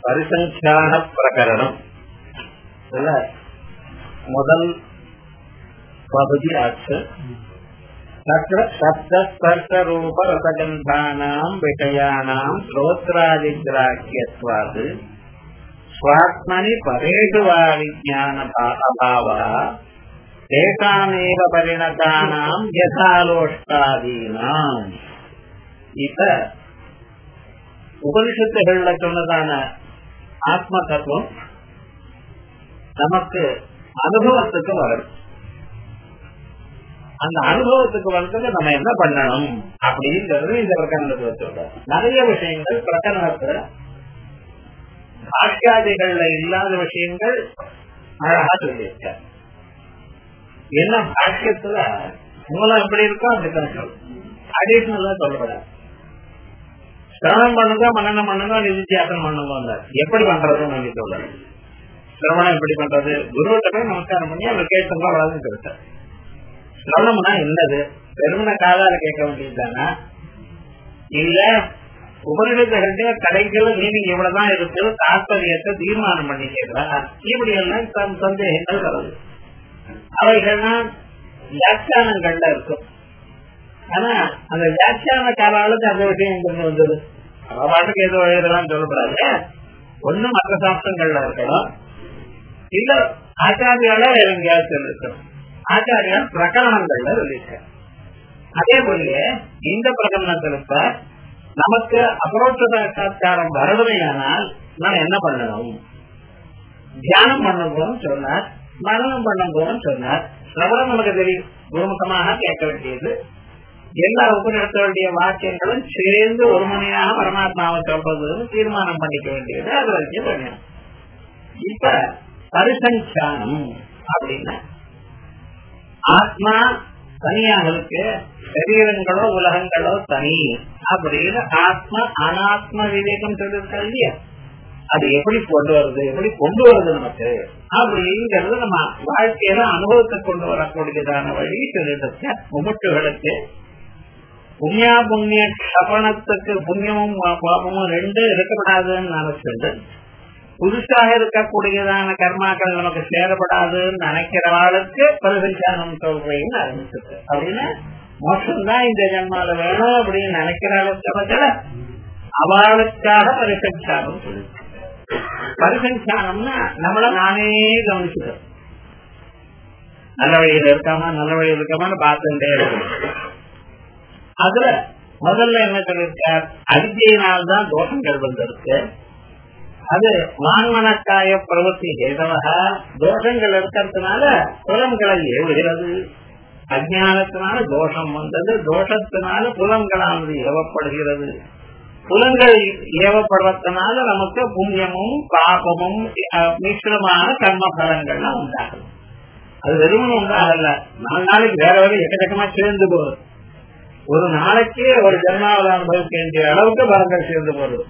பரிசங்கியான பிரகரணம் முதல் பகுதி ஆச்சு. சப்தஸ்பர்ஷரூப ரசகந்தானாம் விஷயானாம் ஸ்ரோத்ராதிகிராஹ்யத்வாத் ஸ்வாத்மனி பரேஷு வா விஞ்ஞான அபாவः தேசாமேவ பரிணதானாம் யதாலோஷ்டாதீனாம். இப்ப உபனிஷத்துகள்ல சொன்னதான ஆத்ம தத்துவம் நமக்கு அனுபவத்துக்கு வரும். அந்த அனுபவத்துக்கு வந்தது நம்ம என்ன பண்ணணும் அப்படிங்கிறது இந்த பிரகரணத்தை சொல்ற. நிறைய விஷயங்கள் பிரகரணத்துல பாஷ்யாதிகள்ல இல்லாத விஷயங்கள் அழகா சொல்லியிருக்க. என்ன பாஷ்யத்துல மூலம் எப்படி இருக்கோ அதுக்கு அடிஷனலா சொல்லப்படாது. சிரவணம் பண்ணுங்க, மன்னனம் பண்ணுங்க, நிதித்தியாசனம் பண்ணுங்க. எப்படி பண்றதுன்னு சொல்லி சொல்றாரு. சிரவணம் எப்படி பண்றது? குருவிட்ட போய் நமஸ்காரம் பண்ணி அவர் கேட்கணும் அவ்வளவுதான் சொல்லிட்டார். சிரவணம்னா என்னது? பெருமன காதால கேட்க வேண்டியதுதானா? இல்ல உபநிடத்துல கடைகள் மீனிங் இவ்வளவுதான் இருக்கு, தாற்பயத்தை தீர்மானம் பண்ணி கேட்கிறா? இப்படி எல்லாம் சந்தேகங்கள் வருது. அவைகள்லாம் வியாக்கியானங்கள்ல இருக்கும். ஆனா அந்த வியாக்கியான காலாளுக்கு அந்த விஷயம் கொண்டு வந்தது. அவ பாட்டுக்கு ஏதோ எழுதலாம் சொல்லப்படாது. ஒண்ணு மற்ற சாஸ்திரங்கள்ல இருக்கணும், இல்ல ஆச்சாரியால எங்கேயாவது சொல்லிருக்கணும். ஆச்சாரியால் பிரகரணங்கள்ல சொல்லிருக்க. அதே போல இந்த பிரகரணத்துல நமக்கு அபரோட்ச சாட்சா்காரம் வரணுமையானால் நான் என்ன பண்ணணும்? தியானம் பண்ணும்போதும் சொன்னார், மரணம் பண்ணும்போதும் சொன்னார். சிரவணம் நமக்கு தெரியும், குருமுகமாக கேட்க வேண்டியது. எல்லா உபநிடத்த வேண்டிய வாக்கியங்களும் சேர்ந்து ஒரு மணியாக பரமாத்மாவை சொல்றதுன்னு தீர்மானம் பண்ணிக்க வேண்டியது. அது வரைக்கும் பண்ணணும். இப்ப பரிசங்கியானம் அப்படின்னா ஆத்மா தனியாக இருக்கு, சரீரங்களோ உலகங்களோ தனி அப்படின்னு ஆத்மா அனாத்ம விவேகம் சொல்லிருக்கா இல்லையா? அது எப்படி கொண்டு வருது, எப்படி கொண்டு வருது நமக்கு அப்படிங்கிறது நம்ம வாழ்க்கையில அனுபவத்தை கொண்டு வரக்கூடியதான வழி சொல்லிட்டு முமுட்டுகளுக்கு புண்ணியா புண்ணிய கபனத்துக்கு புண்ணியமும் பாபமும் ரெண்டு இருக்கப்படாதுன்னு நினைச்சிட்டு புதுசாக இருக்கக்கூடியதான கர்மாக்கள் நமக்கு சேரப்படாதுன்னு நினைக்கிறவாளுக்கு பரிசங்கியானம் சொல்றேன்னு ஆரம்பிச்சிருக்கு. அப்படின்னா மோட்சம்தான் இந்த ஜன்மால வேணும் அப்படின்னு நினைக்கிறாளுக்கு அவளுக்காக பரிசங்கியானம் சொல்லிருக்கு. பரிசங்கியானம்னா நம்மள நானே கவனிச்சுக்கிறோம். நல்ல வழியில இருக்காமா நல்ல வழியில் இருக்காமான்னு பார்த்துட்டே இருக்கணும். அதுல முதல்ல என்ன சொல்லிருக்கார்? அவித்யினால்தான் தோஷங்கள் வந்திருக்கு. அது மான்மனக்காய பிரவர்த்தி ஏதவக தோஷங்கள் இருக்கிறதுனால புலன்களை ஏவுகிறது. அஜானத்தினால தோஷம் வந்தது, தோஷத்தினால புலன்களானது ஏவப்படுகிறது. புலன்கள் ஏவப்படுறதுனால நமக்கு புண்ணியமும் பாபமும் மிஸ்ரமான கர்ம பலன்கள்லாம் உண்டாகும். அது வெறும் உண்டாகல, 4 நாளைக்கு வேற வேற எக்கச்சக்கமா சேர்ந்து போகுது. ஒரு நாளைக்கு ஒரு ஜன்மாவில் அனுபவிக்க வேண்டிய அளவுக்கு பலன்கள் சேர்ந்து போகுது.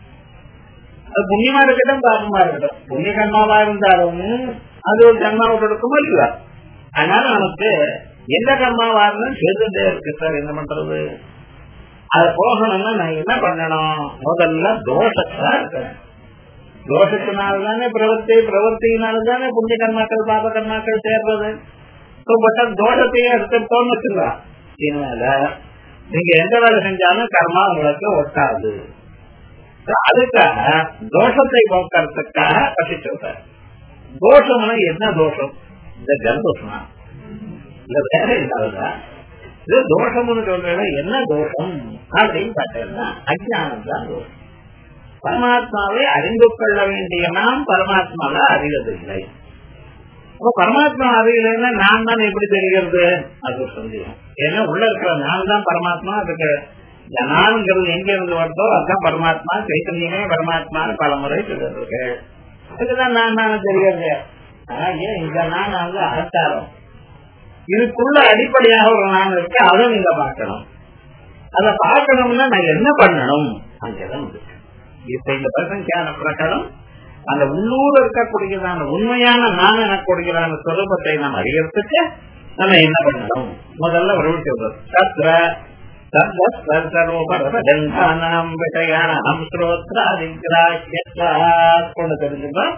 அது புண்ணியமா இருக்கட்டும் பாபமா இருக்கட்டும், புண்ணிய கர்மாவா இருந்தாலும் அது ஒரு கர்மாவோட இருக்குமோ இல்லையா? அதனால நமக்கு எந்த கர்மாவா இருந்தாலும் சேர்ந்துட்டே இருக்கு. சார் என்ன பண்றது? அது போகணும்னா நான் என்ன பண்ணணும்? முதல்ல தோஷத்தா இருக்கணும். தோஷத்தினால்தானே பிரவர்த்தி, பிரவர்த்தினால்தானே புண்ணிய கர்மாக்கள் பாப கர்மாக்கள் சேர்றது. தோஷத்தையே எடுத்துட்டோம்னு வச்சுக்கலாம். இதனால நீங்க எந்த வேலை செஞ்சாலும் கர்மா உங்களுக்கு ஒட்டாது. அதுக்காக தோஷத்தை போக்குறதுக்காக பற்றி சொல்ற. தோஷம்னா என்ன தோஷம்? இந்த ஜலதோஷமா இல்ல வேற இல்லாததா? இது தோஷம்னு சொல்ற என்ன தோஷம் அப்படின்னு பார்த்தீங்கன்னா அஜ்ஞானம் தான் தோஷம். பரமாத்மாவை அறிந்து கொள்ள வேண்டிய நாம் பரமாத்மாவை அறிவதில்லை. அப்ப பரமாத்மா அறியலைன்னா நான் தான் எப்படி தெரிகிறது? அது சந்தேகம். ஏன்னா உள்ள இருக்கிற நான் தான் பரமாத்மா. அதுக்கு நான்கிறது எங்க இருந்து வருதோ அதுதான் பரமாத்மா. சைத்தன்யமே பரமாத்மான்னு பல முறை சொல்லிருக்கு. இதுதான் நான் தெரிகிறது. ஏன் இந்த நான் அகத்தாரம் இதுக்குள்ள அடிப்படையாக ஒரு நான் இருக்கு, அதை நீங்க பார்க்கணும். அதை பார்க்கணும்னா நான் என்ன பண்ணணும்? அங்கதான் இப்ப இந்த பரிசங்கியான பிரகாரம் அந்த உள்ளூர் இருக்கக்கூடியதான உண்மையான நான் எனக்கூடியதான சொரூபத்தை நாம் அறியறதுக்கு நம்ம என்ன பண்ணணும்? முதல்ல ஒரு சொல்றது சத்ர கொண்டு தெரிஞ்சுக்கணும்.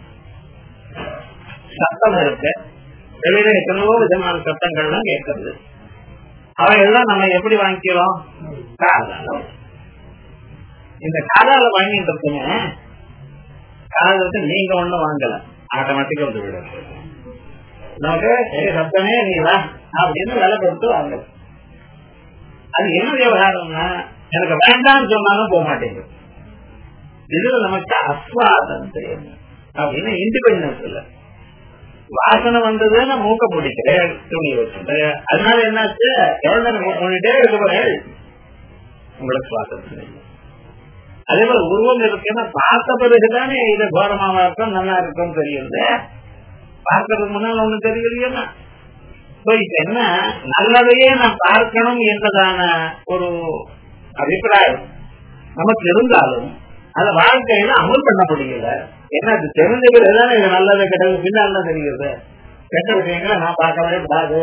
சத்தம் இருக்கு, வெளியில எத்தனையோ விதமான சத்தங்கள்லாம் கேட்கறது. அவையெல்லாம் நம்ம எப்படி வாங்கிக்கிறோம்? காதால. இந்த காதால வாங்கிட்டு இருக்குங்க, காதலுக்கு நீங்க ஒண்ணும் வாங்கல, ஆட்டோமேட்டிக்கா வந்து விட நமக்கு சத்தமே நீங்களா அப்படின்னு வேலை கொடுத்து வாங்க. அது என்ன விவகாரம்னா, எனக்கு வேண்டாம்னு சொன்னாலும் போக மாட்டேங்குது. இதுல நமக்கு அஸ்வாதம் தெரியும் அப்படின்னு இண்டிபெண்டன்ஸ் இல்ல. வாசனை வந்ததுன்னு மூக்க பிடிக்கிறேன், துணி வச்சுட்டு, அதனால என்னாச்சு, பண்ணிட்டே இருக்கிறேன், உங்களுக்கு சுவாசம் இல்லை. அதே போல உருவம் இருக்குன்னா பார்த்த பிறகுதானே இது கோரமாவா இருக்கும் நல்லா இருக்கும் தெரியுது. பார்க்கறதுக்கு முன்னால ஒண்ணு தெரியலையா? இப்ப என்ன, நல்லதையே நான் பார்க்கணும் என்பதான ஒரு அபிப்பிராயம் நமக்கு இருந்தாலும் அத வாழ்க்கையில அமல் பண்ண முடியல. ஏன்னா அது தெரிஞ்ச பிறகுதானே இது நல்லது கெட்டது பின்னால்தான் தெரியுது. கெட்ட விஷயங்களை நான் பார்க்கவே கூடாது,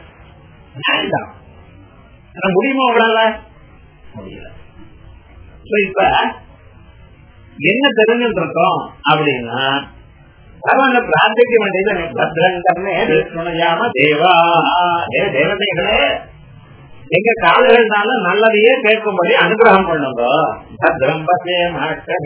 முடியுமா உங்களால? முடியல. இப்ப என்ன தெரிஞ்சுட்டு இருக்கோம் அப்படின்னா, பரவாயில்ல பிரார்த்திக்க வேண்டியது பத்ரங்கர்ணேயாம தேவா, தேவதைகளே எங்க காதுகள்னால நல்லதையே கேட்கும்படி அனுகிரகம் பண்ணுங்க. பத்ரம் பத்தியமா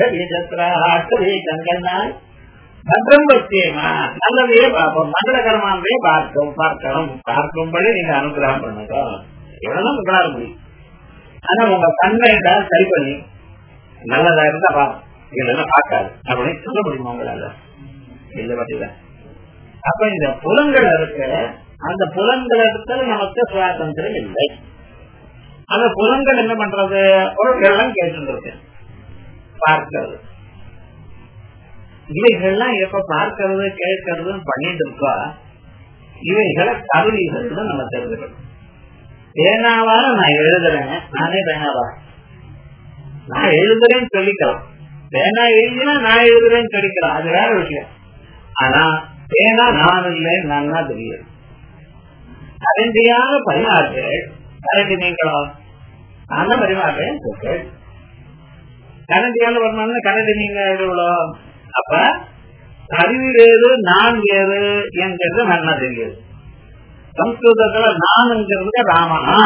பத்ரம் பத்தியமா நல்லதையே பார்ப்போம், மங்களகரமானதையே பார்க்கும்படி நீங்க அனுகிரகம் பண்ணுங்க. எவ்வளவு உங்களால முடியும். ஆனா உங்க கண்ணை சரி பண்ணி நல்லதா இருந்தா இல்லைன்னா பார்க்காது அப்படின்னு சொல்ல முடியுமா உங்களால? இல்ல பத்தில. அப்ப இந்த புலன்கள் இருக்கு, அந்த புலன்களிடத்துல நமக்கு சுவாதந்திரம் இல்லை. அந்த புலன்கள் என்ன பண்றது, பொருட்கள்லாம் கேட்டு இருக்கு, பார்க்கிறது. இவைகள்லாம் எப்ப பார்க்கறது கேட்கறதுன்னு பண்ணிட்டு இருக்கா, இவைகளை கருவிகள் நம்ம தெரிஞ்சுக்கணும். பேனாவால நான் எழுதுறேன், நானே பேனாவா நான் எழுதுறேன்னு சொல்லிக்கலாம். பேனா எழுதினா நான் எழுதுறேன்னு சொல்லிக்கலாம், அது வேற விஷயம். ஆனா பேனா நான் இல்லைன்னு நல்லா தெரியும். கரண்டியான பரிமாறு, கரண்டி நீங்களா நான் பரிமாறுறேன், கரண்டியால வரணும், கரண்டி நீங்க எவ்வளோ. அப்ப கருவி வேறு நான் வேறு என்கிறது நல்லா தெரியுது. சம்ஸ்கிருதத்துல நான்ங்கிறது ராமனா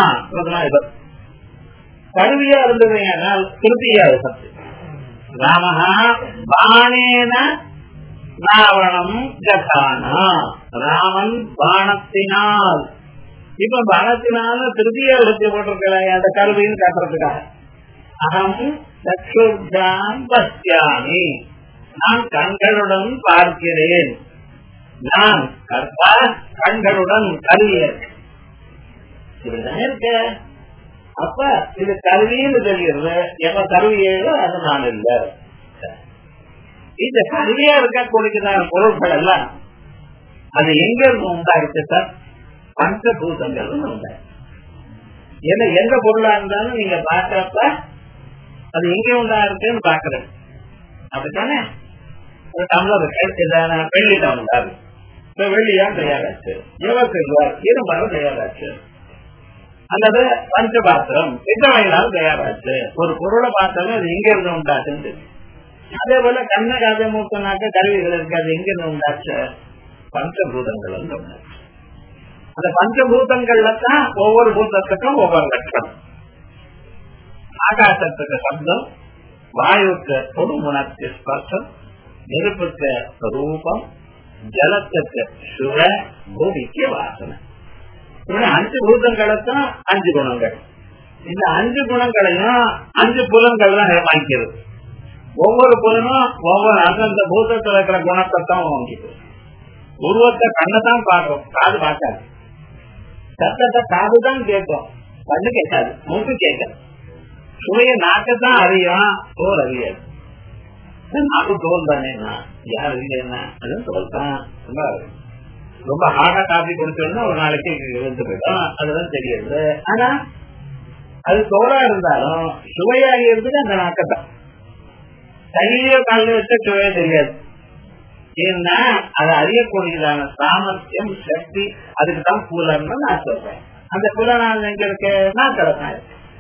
கருவியா இருந்தது, திருப்தியா இருக்கு. ராமஹா பாணேன ராவணம் ஜகானா, ராமன் பாணத்தினால். இப்ப பாணத்தினால திருப்தியா எடுத்து போட்டிருக்க அந்த கருவின்னு காட்டுறதுக்காக. அகம் சக்ஷுர்ஜாம் பஸ்யாமி, நான் கண்களுடன் பார்க்கிறேன். நான் கர்த்தா, கண்களுடன் கருவியர் இருக்க. அப்ப இது கருவின்னு தெரிகிறது. எப்ப கருவியோ அது நான் இல்லை. இந்த கருவியா இருக்கக்கூடியதான பொருட்கள் எல்லாம் அது எங்க இருந்து உண்டாயிருக்கு சார்? பஞ்சபூதங்கள் உண்டாயிருக்கு. ஏன்னா எந்த பொருளா இருந்தாலும் நீங்க பாக்குறப்ப அது எங்க உண்டாயிருக்குன்னு பாக்குறேன். அப்படித்தானே? ஒரு டம்ளர் வெள்ளி டம்ளர், இப்ப வெள்ளியா தயாராச்சு, இரும்பாலும் தயாராச்சு, அல்லது பஞ்சபாத்திரம் பித்தளையினாலும் தயாராச்சு. ஒரு பொருளை பார்த்தாலும் அது எங்க இருந்து உண்டாச்சு. அதே போல கண்ண காதை மூக்கனாக்க கருவிகள் இருக்கு, அது எங்க இருந்து உண்டாச்சு? பஞ்சபூதங்கள் உண்டாச்சு. அந்த பஞ்சபூதங்கள்ல தான் ஒவ்வொரு பூதத்துக்கும் ஒவ்வொரு லட்சணம். ஆகாசத்துக்கு சப்தம், வாயுக்கு தொடுமுணர்ச்சி ஸ்பர்சம், நெருப்புக்கு ரூபம், ஜலத்துக்கு சுர, பூமிக்கு வாசனை. அஞ்சு பூதங்களுக்கும் அஞ்சு குணங்கள். இந்த அஞ்சு குணங்களையும் அஞ்சு புலன்கள் தான் வாங்கிக்கிறது. ஒவ்வொரு புலனும் ஒவ்வொரு அந்தந்த பூதத்தில் இருக்கிற குணத்தை தான் வாங்கிக்குது. உருவத்தை கண்ணதான் பார்க்கும், காது பார்க்காது. சத்தத்தை காதுதான் கேட்கும், கண்ணு கேட்காது, மூக்கு கேட்காது. சுவைய நாக்கத்தான் அறியும், தோல் அறியாது. நாக்கு தோல் தானே, யார் அறியன்னா அதுவும் தோல் தான். ரொம்ப ஹார்டா காபி குடிச்சோம்னா ஒரு நாளைக்கு வந்து போயிடும், அதுதான் தெரியுது. ஆனா அது தோலா இருந்தாலும் சுவையாக இருந்தது அந்த நாக்கத்தான். கையிலேயோ காலில் வச்ச சுவையே தெரியாது. ஏன்னா அதை அறியக்கூடியதான சாமர்த்தியம், சக்தி அதுக்குதான் புலன்னு நான் சொல்றேன். அந்த புலனால் எங்க இருக்கு? நாக்கத்தான்.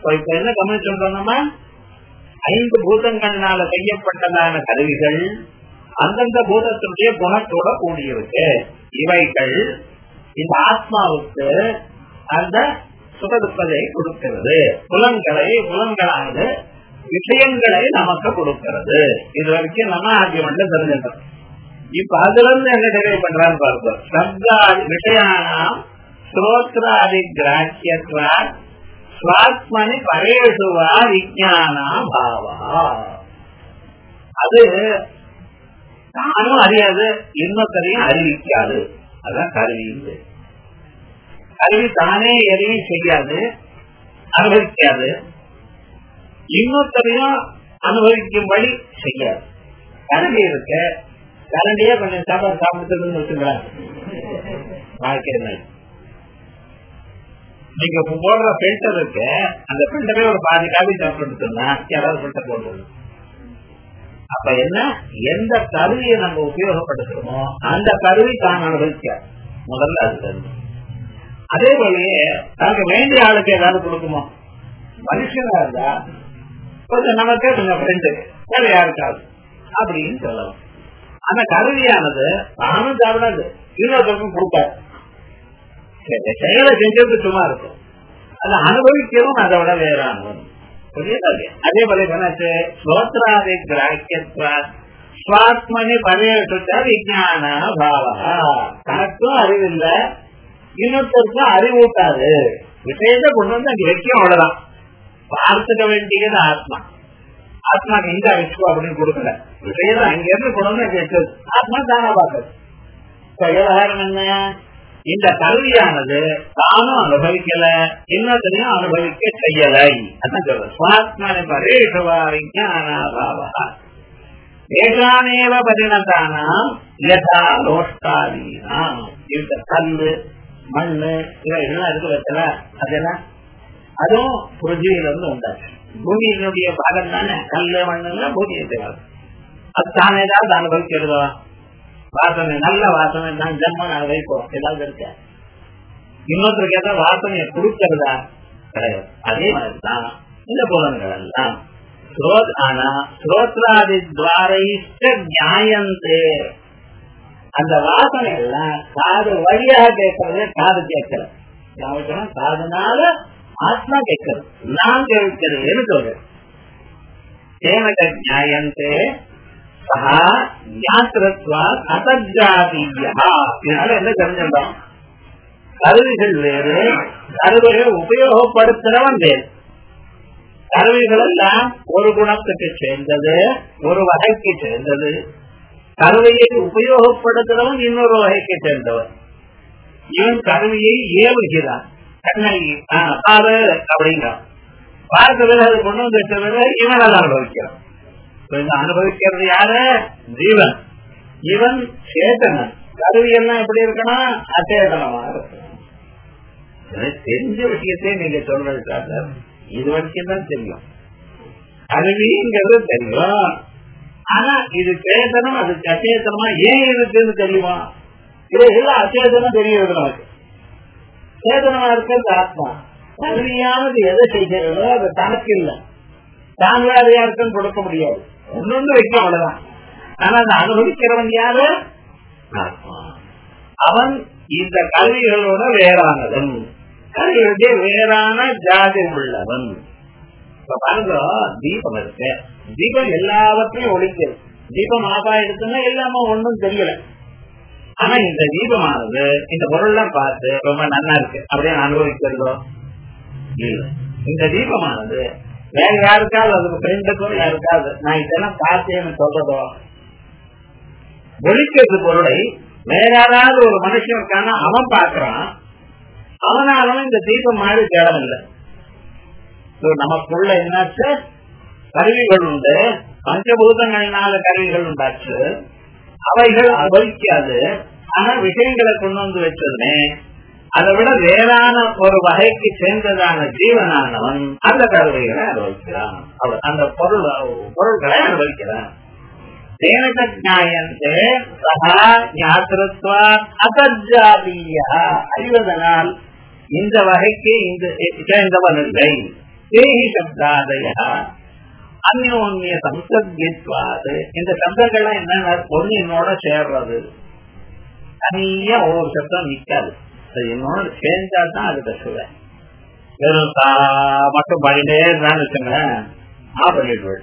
இப்ப என்ன கவனிச்சோம், நம்ம 5 பூதங்கள்னால செய்யப்பட்டதான கருவிகள் அந்தந்த பூதத்தினுடைய குணத்தோட கூடியிருக்கு. இவைகள் இந்த ஆத்மாவுக்கு அந்த சுகதுக்கதை கொடுக்கிறது. புலன்களானது விஷயங்களை நமக்கு கொடுக்கிறது. இது வரைக்கும் நம்ம ஆர்கியூமெண்ட்ல தெரிஞ்சிட்டோம். இப்ப அதுல இருந்து என்ன டெரைவ் பண்றான்னு பார்ப்போம். சப்தாதி விஷயானாம் ஸ்ரோத்ராதி கிராஹ்யத்வா ஸ்வாத்மனி பரேஷுவா விஞ்ஞானா பாவா. அது நானும் அறியாது, இன்னொருத்தரையும் அறிவிக்காது. அதான் கருவி. கருவி தானே எதையும் செய்யாது, அனுபவிக்காது, இன்னொருத்தரையும் அனுபவிக்கும்படி செய்யாது. கரண்டி இருக்கு, கரண்டியே கொஞ்சம் சாப்பாடு சாப்பிடுறதுன்னு வச்சுங்களேன். வாழ்க்கை நீங்க போடுற பில்டர் இருக்கு, அந்த பில்டரே ஒரு பாதி காபி சாப்பிட்டுன்னா யாராவது பில்டர் போடுறது. அப்ப என்ன, எந்த கருவியை நம்ம உபயோகப்படுத்துறோமோ அந்த கருவி தான் அனுபவிக்க முதல்ல அது தருது. அதே போலயே தனக்கு வேண்டிய ஆளுக்கு ஏதாவது கொடுக்குமோ, மனுஷனா இருந்தா கொஞ்சம் நமக்கே கொஞ்சம் ஃப்ரெண்டு வேற யாருக்காது அப்படின்னு சொல்லலாம். அந்த கருவியானது நானும் சாப்பிடாது, இன்னொருத்தருக்கும் கொடுக்காது. செயலை செஞ்சது சும்மா இருக்கும், அதை அனுபவிக்கவும் அதை விட வேறானவன். அதே போல என்னாச்சு, ஸ்ரோத்ராதி கிராஹ்யத்வா ஸ்வாத்மனி பரேஷுவா விஞ்ஞான பாவா. தனக்கும் அறிவில்லை, இன்னொருத்தருக்கும் அறிவூட்டாது. விஷயத்தை கொண்டு வந்து அங்க வைக்கும், அவ்வளவுதான். பார்த்துக்க வேண்டியது ஆத்மா. ஆத்மாக்கு எங்க வச்சுக்கோ அப்படின்னு கொடுக்கல, விஷயத்தை அங்க இருந்து கொண்டு வந்து அங்க வச்சது. ஆத்மா தானா பார்க்கறது. விவகாரம் என்ன, இந்த கல்வியானது தானும் அனுபவிக்கல, இன்னொருத்தரையும் அனுபவிக்க செய்யலை. அதான் சொல்ற ஸ்வாத்மனி பரேஷுவா விஞ்ஞானா பாவா ஏகானேவ பரிணதானாம் யதா லோஷ்டாதீனாம். இந்த கல்லு மண்ணு இவைகள்லாம் இருக்கிறதுல அதெல்லாம் அதுவும் புருஜியில இருந்து உண்டாச்சு. பூமியினுடைய பாகம் தானே கல்லு மண்ணுன்னா பூமியை. அது தானே ஏதாவது அனுபவிக்கிறதோ, வாசனை நல்ல வாசனை தான் ஜம்மன் அனுபவிப்போம், ஏதாவது இருக்க. இன்னொருத்தருக்கு ஏதாவது வாசனையை கொடுக்கிறதா கிடையாது. அதே மாதிரிதான் இந்த புலன்கள் எல்லாம் ஆனா ஸ்ரோத்ராதி துவாரைஷ்ட நியாயந்தே. அந்த வாசனை எல்லாம் காது வழியாக கேட்கறது, காது கேட்கறது. காதுனால ஆத்மா கேட்கறது, நான் கேட்கிறது சொல்றேன். தேவக நியாயந்தே சஹா ஞாத்திரத்வா அசஜாதீயா. இதனால என்ன தெரிஞ்சிருந்தோம், கருவிகள் வேறு, கருவிகள் உபயோகப்படுத்துறவன் வேறு. கருவிகள் எல்லாம் ஒரு குணத்துக்கு சேர்ந்தது, ஒரு வகைக்கு சேர்ந்தது. கருவியை உபயோகப்படுத்துறவன் இன்னொரு வகைக்கு சேர்ந்தவன். இவன் கருவியை ஏவுகிறான், கண்ணை பாரு அப்படிங்கிறான். பார்க்கிறது அது கொண்டு வந்து வச்சது இவன் அதை அனுபவிக்கிறான். அனுபவிக்கிறது யாரு, ஜீவன். இவன் சேதனன். கருவி எல்லாம் எப்படி இருக்கணும், அச்சேதனமா இருக்கணும். தெரிஞ்ச விஷயத்தையே நீங்க சொல்றது இது வரைக்கும் தான் தெரியும். கருவிங்கிறது தெரியும், ஆனா இது சேதனம் அது அச்சேதனமா ஏன் இருக்குன்னு தெரியுமா? இது எல்லாம் அச்சேதனம் தெரியுது நமக்கு. சேதனமா இருக்கிறது ஆத்மா. கருவியானது எதை செய்கிறதோ அது தனக்கு இல்லை, தான் வேற யாருக்கும் கொடுக்க முடியாது. ஒன்னொன்று வைக்க அவ்வளவுதான். ஆனா அதை அனுபவிக்கிறவன் யாரு, ஆத்மா. அவன் இந்த கருவிகளோட வேறானவன், கருவிகளுடைய வேறான ஜாதி உள்ளவன். இப்ப பாருங்க, தீபம் இருக்கு, தீபம் எல்லாவற்றையும் ஒழிக்கிறது. தீபம் ஆபா எடுத்துன்னா எல்லாமே ஒன்னும் தெரியல. ஆனா இந்த தீபமானது இந்த பொருள்லாம் பார்த்து ரொம்ப நல்லா இருக்கு அப்படின்னு அனுபவிக்கிறதோ இல்லை. இந்த தீபமானது வேற யாருக்காவது, அதுக்கு ஃப்ரெண்டுக்கும் யாருக்காவது நான் இதெல்லாம் பார்த்தேன்னு சொல்றதோ, ஒழிக்கிறது பொருளை வேற யாராவது ஒரு மனுஷன் இருக்கான அவன் பார்க்கிறான், அவனாலும் இந்த தீபம் மாதிரி தேடம் இல்லை. நமக்குள்ள என்னாச்சு, கருவிகள் உண்டு, பஞ்சபூதங்களினால கருவிகள் உண்டாச்சு, அவைகள் அனுபவிக்காது. ஆனா விஷயங்களை கொண்டு வந்து வச்சதுமே அதை விட வேறான ஒரு வகைக்கு சேர்ந்ததான ஜீவனானவன் அந்த கருவிகளை அனுபவிக்கிறான், அந்த பொருள்களை அனுபவிக்கிறான். அறிவதனால் இந்த வகைக்கு சேர்ந்தவன் இல்லை, தேஹி சப்தாதய அந்யோன்ய சம்சத்வாது. இந்த சப்தங்கள்லாம் என்னன்னா ஒண்ணு என்னோட சேர்றது. தனியா ஒவ்வொரு சப்தம் நிக்காது, என்னோட சேர்ந்தா தான் அது பேசுவேன். வெறும் மட்டும் பாடிட்டே இருந்தான்னு வச்சுங்களேன், பண்ணிடுவேன்.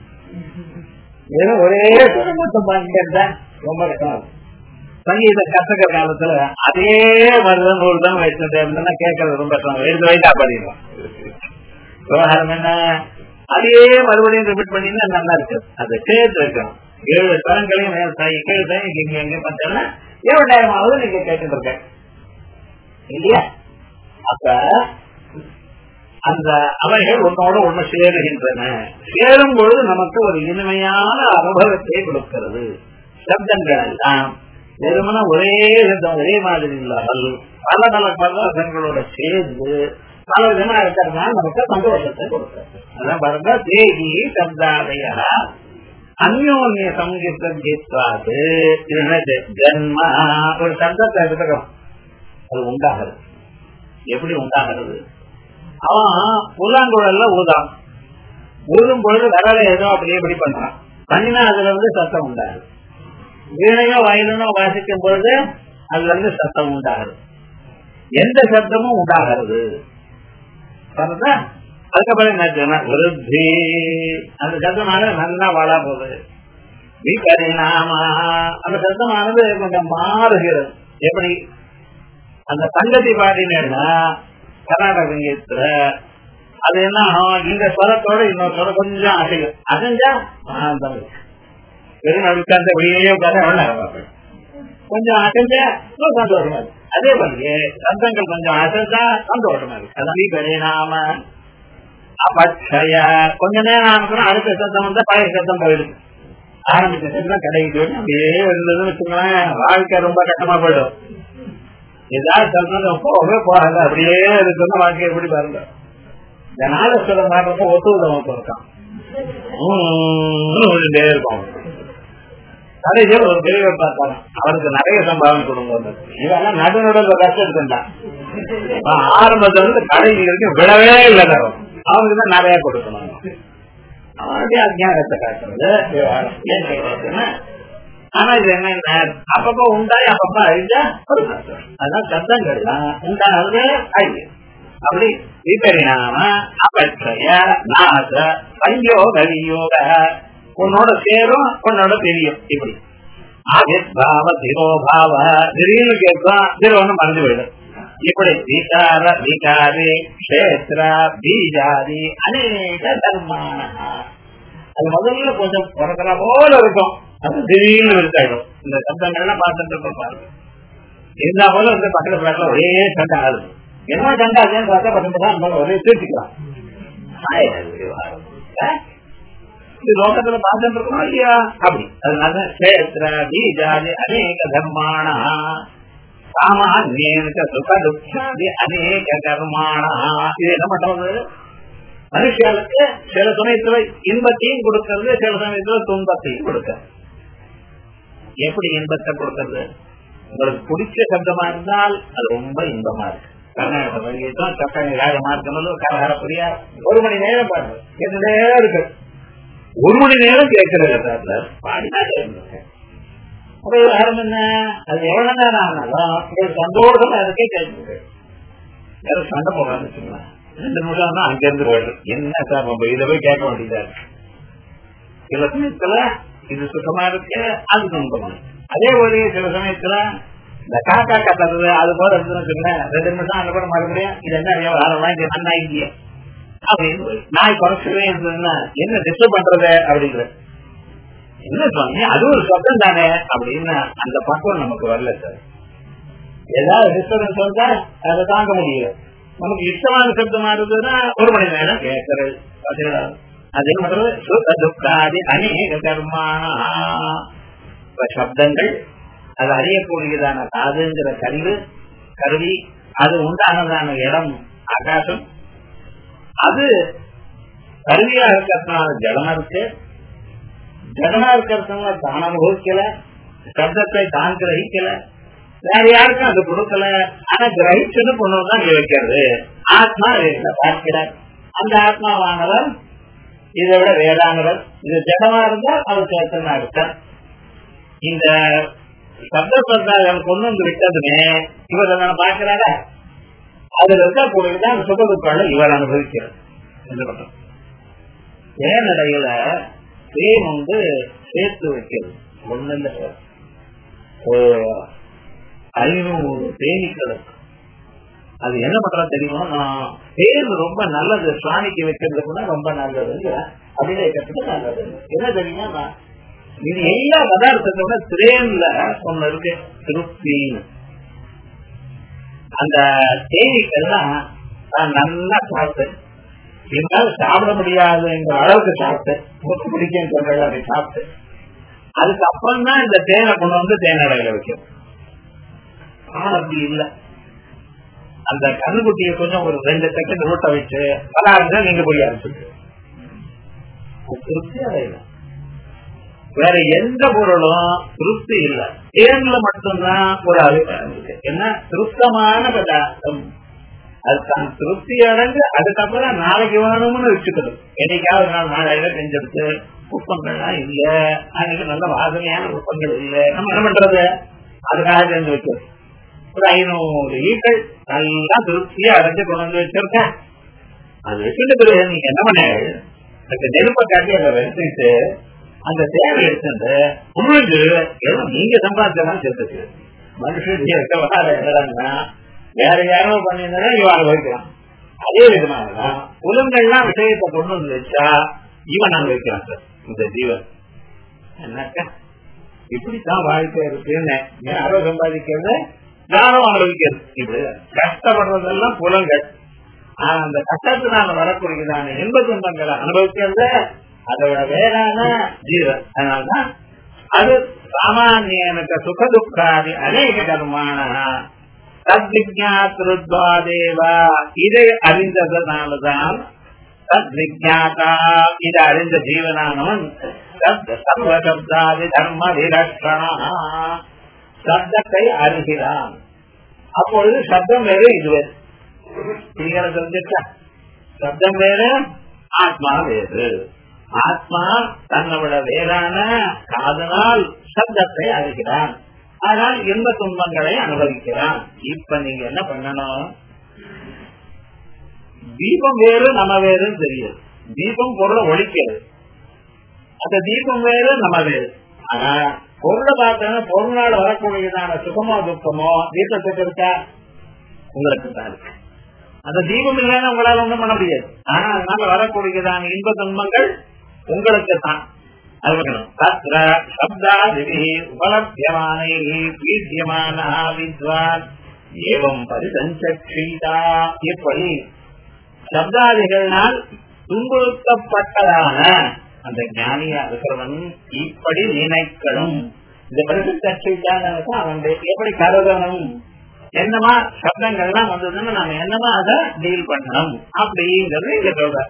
வெறும் ஒரே மட்டும் பாடிட்டே இருந்தா ரொம்ப கஷ்டம். சங்கீதம் கத்துக்கிற காலத்துல அதே மாதிரிதான் ஒரு தான் வச்சுட்டே இருந்தா கேட்கறது ரொம்ப கஷ்டம். எடுத்து வைத்தா பாடிடுவோம். விவகாரம் என்ன, அதே மறுபடியும் ரிப்பீட் பண்ணினா நல்லா இருக்கு. அதை சேர்த்து வைக்கணும். 7 தரங்களையும் இங்க எங்க பார்த்தா எவ்வளவு டைம் ஆகுது நீங்க கேட்டு இருக்க இல்லையா? அப்ப அந்த அவைகள் ஒன்னோட ஒண்ணு சேருகின்றன. சேரும் பொழுது நமக்கு ஒரு இனிமையான அனுபவத்தை கொடுக்கிறது. சப்தங்கள் எல்லாம் வெறுமன ஒரே சப்தம் ஒரே மாதிரி இல்லாமல் பல பல பதார்த்தங்களோட சேர்ந்து பல விதமா இருக்கிறதுனால நமக்கு சந்தோஷத்தை கொடுக்கிறது. அதான் பாருங்க, தேகி சப்தாதய அந்யோன்ய சங்கீர்த்தது. ஜன்மா ஒரு சப்தத்தை எடுத்துக்கிறோம், அது உண்டாகிறது. எப்படி உண்டாகிறது? அவன் புல்லாங்குழல்ல ஊதான், ஊதும் பொழுது விரல ஏதோ அப்படியே எப்படி பண்றான், பண்ணினா அதுல இருந்து சத்தம் உண்டாகுது. வீணையோ வயலனோ வாசிக்கும் பொழுது அதுல இருந்து சத்தம் உண்டாகுது. எந்த சத்தமும் உண்டாகிறது. அதுக்கப்புறம் என்ன விருத்தி, அந்த சத்தமானது நல்லா வாழா போகுது. விபரிணாமா, அந்த சத்தமானது கொஞ்சம் மாறுகிறது. எப்படி? அந்த சங்கதி பாடினா கர்நாடக சங்கீதத்துல அது என்ன இந்த ஸ்வரத்தோட இன்னொரு ஸ்வரம் கொஞ்சம் அசையும். அசைஞ்சா வெறும் அழுக்காந்த வெளியே கொஞ்சம் அசைஞ்சா சந்தோஷமா இருக்கு. அதே போலயே சத்தங்கள் கொஞ்சம் அசைஞ்சா சந்தோஷமா இருக்கு. அதான் விபரிணாம அபட்சய. கொஞ்ச நேரம் ஆனப்புறம் அடுத்த சத்தம் வந்தா பழைய சத்தம் போயிடுது. ஆரம்பிச்ச சத்தம் கிடைக்குது. அப்படியே இருந்ததுன்னு வச்சுக்கோங்களேன், வாழ்க்கை ரொம்ப கஷ்டமா போயிடும். ஏதாவது சத்தம் போகவே போகாது, அப்படியே இருக்குன்னு வாழ்க்கை எப்படி பாருங்க. ஜனாதஸ்வரம் மாற்றப்ப ஒத்துழைப்பு இருக்கான் இருக்கும். கடைசியில் ஒரு பெரியவர் பார்த்தாங்க, அவருக்கு நிறைய சம்பாவனை கொடுங்க. இதெல்லாம் நடுநடுல கஷ்டம் இருக்குண்டா. ஆரம்பத்துல இருந்து கடைசி வரைக்கும் விடவே இல்லை, அவனுக்கு தான் நிறைய கொடுக்கணும். அவனுடைய அஜானத்தை காட்டுறது. ஆனா இது என்ன, அப்பப்ப உண்டாய் அப்பப்ப அழிஞ்சா ஒரு கஷ்டம். அதான் சத்தங்கள்லாம் உண்டானது அழிஞ்சு. அப்படி விபரிணாம அபட்சய நாச சயோக வியோக, உன்னோட சேரும் உன்னோட தெரியும். இப்படி ஆவிர்பாவ திரோபாவ, திடீர்னு கேட்கும், திரோன்னு மறந்து போயிடும். இப்படி விகார விகாரி கஷேத்ர பீஜாதி அநேக தர்மான, அது முதல்ல கொஞ்சம் பிறக்கிற போல இருக்கும், அது திடீர்னு இருக்காயிடும். இந்த சப்தங்கள்லாம் பார்த்துட்டு இருப்போம் பாருங்க. இருந்தா போல வந்து பக்கத்துல பக்கத்துல ஒரே சண்டை ஆகுது. என்ன சண்டை ஆகுதுன்னு பார்த்தா பக்கத்துல ஒரே தீர்த்திக்கலாம். இது லோகத்துல பார்த்துட்டு இருக்கோம் இல்லையா? அப்படி அதனால கஷேத்ர பீஜாதி அநேக தர்மான சாமானிய சுக துக்காதி அநேக கர்மாணா. இது என்ன பண்றது? மனுஷர்களுக்கு சில சமயத்துல இன்பத்தையும் கொடுக்கறது, சில சமயத்துல துன்பத்தையும் கொடுக்கறது. எப்படி இன்பத்தை கொடுக்கறது? உங்களுக்கு பிடிச்ச சப்தமா இருந்தால் அது ரொம்ப இன்பமா இருக்கு. கர்நாடக சங்கீதம் சக்கரை ராகமா இருக்கணும், கரஹர பிரியா. 1 மணி நேரம் பாருங்க, கேட்டுட்டே இருக்கு. 1 மணி நேரம் கேட்கறது பாடினாலே என்ன, அது எவ்வளவு நேரம் ஆனாலும் சந்தோஷமா அதுக்கே கேட்க. யாரும் சண்டை போடான்னு வச்சுக்கலாம், 2 நிமிஷம் தான் அங்க இருந்து போயிடும். என்ன சார் நம்ம இதை போய் கேட்க வேண்டியதா இருக்கு. சில சமயத்துல இது சுத்தமா இருக்கு, அது துன்பமா. அதே போல சில சமயத்துல இந்த காக்கா கத்துறது அது போல இருந்துன்னு வச்சுக்கோங்களேன், 2 நிமிஷம் அங்க கூட மறுபடியும் இது என்ன வாங்கி அண்ணா இல்லையா அப்படின்னு நாய் குறைச்சவே இருந்ததுன்னா என்ன டிஸ்டர்ப் பண்றது அப்படிங்கிற என்ன சொன்னீங்க, அது ஒரு சப்தம் தானே அப்படின்னு அந்த பக்கம் நமக்கு வரல சார். ஏதாவது டிஸ்டர்பன்ஸ் வந்தா அதை தாங்க முடியல. நமக்கு இஷ்டமான சப்தமா இருந்ததுன்னா 1 மணி நேரம் கேட்கறது. அது என்ன பண்றது? சுக துக்காதி அநேக கர்மாணா. சப்தங்கள் அது அறியக்கூடியதான காதுங்கிற கருவி, அது உண்டானதான இடம் ஆகாசம், அது கருவியா இருக்கிறதுனால ஜடமா இருக்கு. ஜடமா இருக்கிறதுனால தான் அனுபவிக்கல, சப்தத்தை தான் கிரகிக்கல, வேற யாருக்கும் அது கொடுக்கல. ஆனா கிரகிச்சது பொண்ணு தான் வைக்கிறது. ஆத்மா பார்க்கிறார். அந்த ஆத்மாவானவர் இதை விட வேறானவர். இது ஜடமா இருந்தால் அவர் சேத்தனா இருக்கார். இந்த சப்தங்கள் கொண்டு வந்து விட்டதுமே இவர் அதை பார்க்கிறார, அதுல இருக்கக்கூடியதான் சுகதுக்களை இவர் அனுபவிக்கிறார். தேனடையில தேன் வந்து சேர்த்து வைக்கிறது ஒண்ணு இல்ல, 500 தேனீக்கள். அது என்ன பண்றது தெரியுமா, தேன் ரொம்ப நல்லது, சுவாமிக்கு வைக்கிறதுக்குன்னா ரொம்ப நல்லது அப்படின்னு வைக்கிறதுக்கு நல்லது. என்ன தெரியுமா, இது எல்லா பதார்த்தத்தோட திரேன்ல ஒண்ணு இருக்கு திருப்தி. அந்த தேனீக்கள்லாம் நல்லா சாப்பிட்டு என்னால சாப்பிட முடியாதுங்கிற அளவுக்கு சாப்பிட்டு பிடிக்கும் சொல்றது அதை சாப்பிட்டு அதுக்கப்புறம் தான் இந்த தேனை கொண்டு வந்து தேனடையில வைக்கும். ஆனா அப்படி இல்லை, அந்த கண்ணுக்குட்டியை கொஞ்சம் ஒரு 2 செகண்ட் ரோட்ட வச்சு பலாருங்க நீங்க போய் அரைச்சிட்டு திருப்தி அடையில. வேற எந்த பொருளும் திருப்தி இல்லை, தேன்ல மட்டும்தான் ஒரு அபிப்பிராயம் இருக்கு. என்ன திருப்தமான பதார்த்தம், அதுதான் திருப்தி அடைஞ்சு அதுக்கப்புறம் நாளைக்கு வேணும்னு வச்சுக்கணும். என்னைக்காவது நாள் நாளையில செஞ்செடுத்து புஷ்பங்கள்லாம் இல்ல, அன்னைக்கு நல்ல வாசனையான புஷ்பங்கள் இல்லை, நம்ம என்ன பண்றது, அதுக்காக செஞ்சு வைக்கிறது. ஒரு 500 ஈக்கள் நல்லா திருப்தியா அடைஞ்சு கொண்டு வந்து வச்சிருக்கேன். அது வச்சுட்டு பிறகு நீங்க என்ன பண்ண, நெருப்பை காட்டி அதை வச்சுட்டு அந்த தேவை எடுத்து உங்களுக்கு நீங்க சம்பாதிச்சதான் சேர்த்துக்கு மனுஷன் என்னடாங்கன்னா வேற யாரோ பண்ணியிருந்தா இவன் அனுபவிக்கிறான். அதே விதமாகதான் புலங்கள்லாம் விஷயத்தை கொண்டு வந்து வச்சா இவன் அனுபவிக்கிறான் சார். இந்த ஜீவன் என்னக்கா இப்படித்தான் வாழ்க்கை இருக்குன்னு யாரோ சம்பாதிக்கிறது யாரும் அனுபவிக்கிறது. இப்படி கஷ்டப்படுறதெல்லாம் புலங்கள். ஆனா அந்த கஷ்டத்தினால வரக்கூடியதான இன்ப துன்பங்களை அனுபவிக்கிறது அதோட வேறான ஜீவன். அதனால்தான் அது சாமானியனுக்கு சுகதுக்காதி அநேக கர்மான தத்விஜாத்ருத்வாதேவா, இதை அறிந்ததனால்தான் தத்விஜாதா, இதை அறிந்த ஜீவனானவன் சர்வசப்தாதி தர்மதிரட்சணா, சப்தத்தை அறிகிறான். அப்பொழுது சப்தம் வேறு இது வேறு தெரிஞ்சிருக்கா, சப்தம் வேறு ஆத்மா வேறு. ஆத்மா தன்னோட வேறான காதனால் சப்தத்தை அறிகிறான், ஆனால் இன்ப துன்பங்களை அனுபவிக்கிறான். இப்ப நீங்க என்ன பண்ணணும், தீபம் வேறு நம்ம வேறுன்னு தெரியுது. தீபம் பொருளை ஒழிக்கிறது, அந்த தீபம் வேறு நம்ம வேறு. ஆனா பொருளை பார்த்தா பொருளால் வரக்கூடியதான சுகமோ துக்கமோ தீபத்துக்கு இருக்கா, உங்களுக்கு தான் இருக்கு. அந்த தீபம் இல்லைன்னா உங்களால ஒண்ணும் பண்ண முடியாது. ஆனா அதனால வரக்கூடியதான இன்ப துன்பங்கள் உங்களுக்கு தான். எப்படி சப்தாதிகளால் துன்புறுத்தப்பட்டதான அந்த ஞானியா இருக்கிறவன் இப்படி நினைக்கணும். இந்த பரிசுத்தான அவன் எப்படி கருதணும், என்னமா சப்தங்கள்லாம் வந்ததுன்னு நாம என்னமா அதை டீல் பண்ணணும் அப்படிங்கிறது இங்க சொல்ற.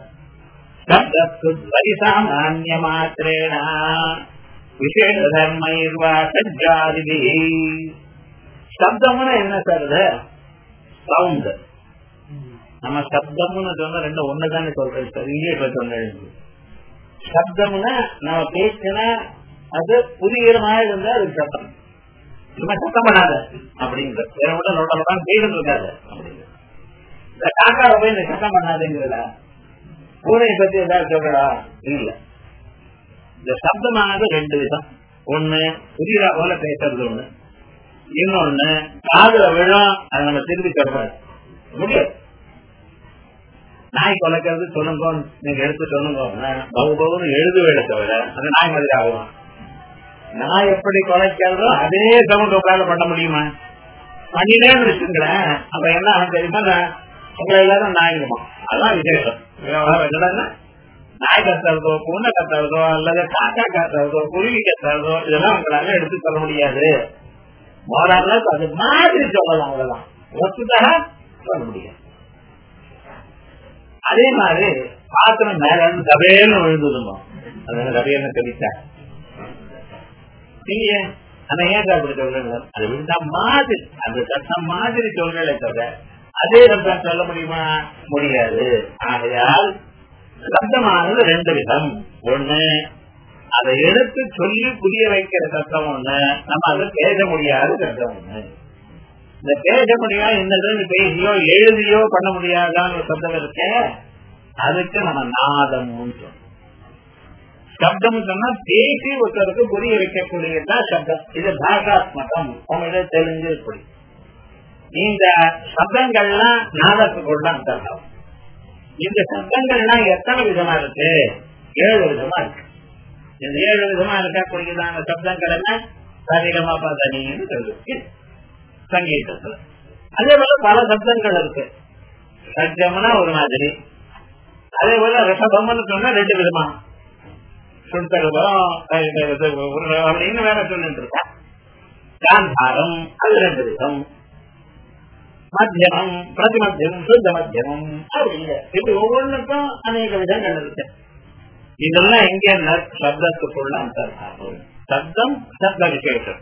பரிசாமான்ய மாத்திரேன விசேஷ தர்ம சஜ்ஜாதி. சப்தம்னு என்ன சொல்றது, சவுண்ட். நம்ம சப்தம்னு சொன்ன ரெண்டு ஒண்ணுதானே சொல்றேன் சார், இங்கிலீஷ்ல சொன்னேன். சப்தம்னா நம்ம பேசினா அது புதியமா இருந்தா அது சப்தம். சும்மா சத்தம் பண்ணாத அப்படிங்கிற வேற விட நோட்டா பேருந்து இருக்காது அப்படிங்கிற. இந்த காக்காவை போய் இந்த சத்தம் பண்ணாதுங்கிறதா, பூனையை பத்தி ஏதாவது சொல்றா இல்ல. இந்த சப்தமானது 2 விதம். ஒண்ணு புதிய போல பேசுறது ஒண்ணு, இன்னொன்னு காதுல விழும் அதை நம்ம திரும்பி சொல்றது முடியாது. நாய் குலைக்கிறது சொல்லுங்க, நீங்க எடுத்து சொல்லுங்க பகுபகுன்னு எழுதுவேட தவிர அந்த நாய் மாதிரி ஆகும். நாய் எப்படி குலைக்கிறதோ அதே சவுண்ட் உங்களால பண்ண முடியுமா, பண்ணினேன்னு வச்சுங்களேன். அப்ப என்ன ஆகும் தெரியுமா, உங்களை எல்லாரும் நாய்க்குமா, அதான் விசேஷம். நாய் கத்துறதோ பூனை கத்துறதோ அல்லது காக்கா கத்துறதோ குருவி கத்துறதோ இதெல்லாம் உங்களால எடுத்து சொல்ல முடியாது. மோரால அது மாதிரி சொல்லலாம், அவ்வளவுதான். ஒத்துதாக சொல்ல முடியாது. அதே மாதிரி பாத்திரம் மேல இருந்து கபேன்னு விழுந்துடுமா, அது கபேன்னு கவிச்சா நீங்க ஆனா ஏன் அப்படி சொல்றீங்க, அது விழுந்தா மாதிரி அந்த சத்தம் மாதிரி சொல்றே தவிர அதே சப்தம் சொல்ல முடியுமா? முடியாது. ஆகையால் சப்தமானது ரெண்டு விதம். ஒண்ணு அதை எடுத்து சொல்லி புரிய வைக்கிற சப்தம் ஒண்ணு, நம்ம அதை பேச முடியாத சப்தம் ஒண்ணு. இந்த பேச முடியாது இந்த பேசியோ எழுதியோ பண்ண முடியாதான்னு ஒரு சப்தம் இருக்க, அதுக்கு நம்ம நாதம் சப்தம் சொன்னா பேசி ஒருத்தருக்கு புரிய வைக்கக்கூடியதான் சப்தம். இது பாஷாத்மகம். உங்க தெரிஞ்சு புரியும். இந்த சப்தங்கள்லாம் நாதத்துக்குள்ள அந்தர்த்தம். இந்த சப்தங்கள்லாம் எத்தனை விதமா இருக்கு? 7 விதமா இருக்கு. இந்த 7 விதமா இருக்கக்கூடியதான சப்தங்கள் என்ன? சரிகமா பதனின்னு சொல்லிருக்கு சங்கீதத்துல. அதே போல பல சப்தங்கள் இருக்கு. சஜ்ஜம்னா ஒரு மாதிரி, அதே போல ரிஷபம்னு சொன்னா 2 விதமா, சுண்டகம் அப்படின்னு வேற சொல்லிட்டு இருக்கா. காந்தாரம் அது 2 விதம், மத்தியமம் பிரதிமத்தியம் சுத்த மத்தியமம் அப்படிங்க. இப்படி ஒவ்வொன்றுக்கும் அநேக விதங்கள் இருக்கு. இதெல்லாம் எங்க சப்தத்துக்குள்ள அந்தர்பாவம். சப்தம் சப்த விசேஷம்.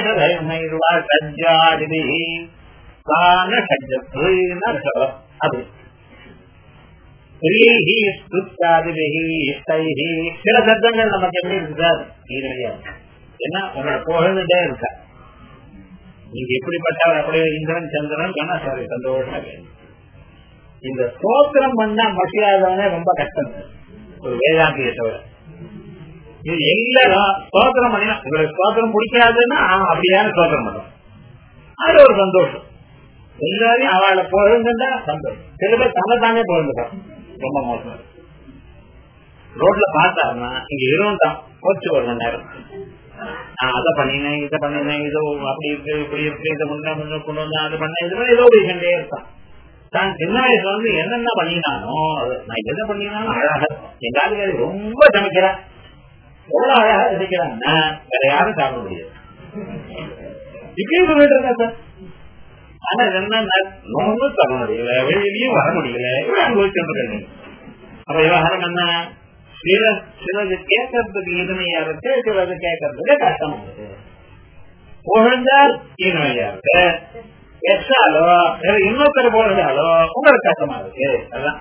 அது சில சப்தங்கள் நமக்கு எப்படி இருக்கு சார்? ஏன்னா உங்களை புகழ்ந்துட்டே இருக்கா. நீங்க எப்படிப்பட்டவர் அப்படியே இந்திரன் சந்திரன் சொன்னா சாரி சந்தோஷமா. இந்த ஸ்தோத்திரம் பண்ணா மசியாதவனே ரொம்ப கஷ்டம். ஒரு வேதாந்திய தவிர இது எல்லாரும் ஸ்தோத்திரம் பண்ணினா உங்களுக்கு ஸ்தோத்திரம் பிடிக்காதுன்னா அப்படியான ஸ்தோத்திரம் பண்ணும். அது ஒரு சந்தோஷம். எல்லாரையும் அவளை புகழ்ந்துட்டா சந்தோஷம். சில பேர் தன்னை தானே புகழ்ந்துட்டான். ரொம்ப மோசம். ரோட்ல பார்த்தாருன்னா இங்க இருவன் தான் போச்சு ஒரு மணி நேரம். நான் அதை பண்ணினேன் இதை பண்ணினேன், இதோ அப்படி இருக்கு இப்படி இருக்கு, இதை முன்ன கொண்டு வந்தேன், அது பண்ண இது பண்ண ஏதோ பேசிட்டே இருக்கான். தான் சின்ன வயசுல வந்து என்னென்ன பண்ணினானோ நான் எதை பண்ணினாலும் அழகா எங்க ஆளுங்க ரொம்ப சமைக்கிறேன், எவ்வளவு அழகா சமைக்கிறாங்கன்னா வேற யாரும் சாப்பிட முடியாது. இப்படியும் சொல்லிட்டு இருக்கா சார். ஆனா என்ன ஒன்றும் தர முடியல, வெளியிலயும் வர முடியல, அனுபவிச்சுட்டு. அப்ப விவகாரம் என்ன? சிலது கேட்கறதுக்கு இனிமையா இருக்கு, சிலது கேட்கறதுக்கு கஷ்டமா இருக்கு. புகழ்ந்தால் இனிமையா இருக்கு, எச்சாலோ இன்னொருத்தர் புகழ்ந்தாலோ உங்களுக்கு கஷ்டமா இருக்கு. அதான்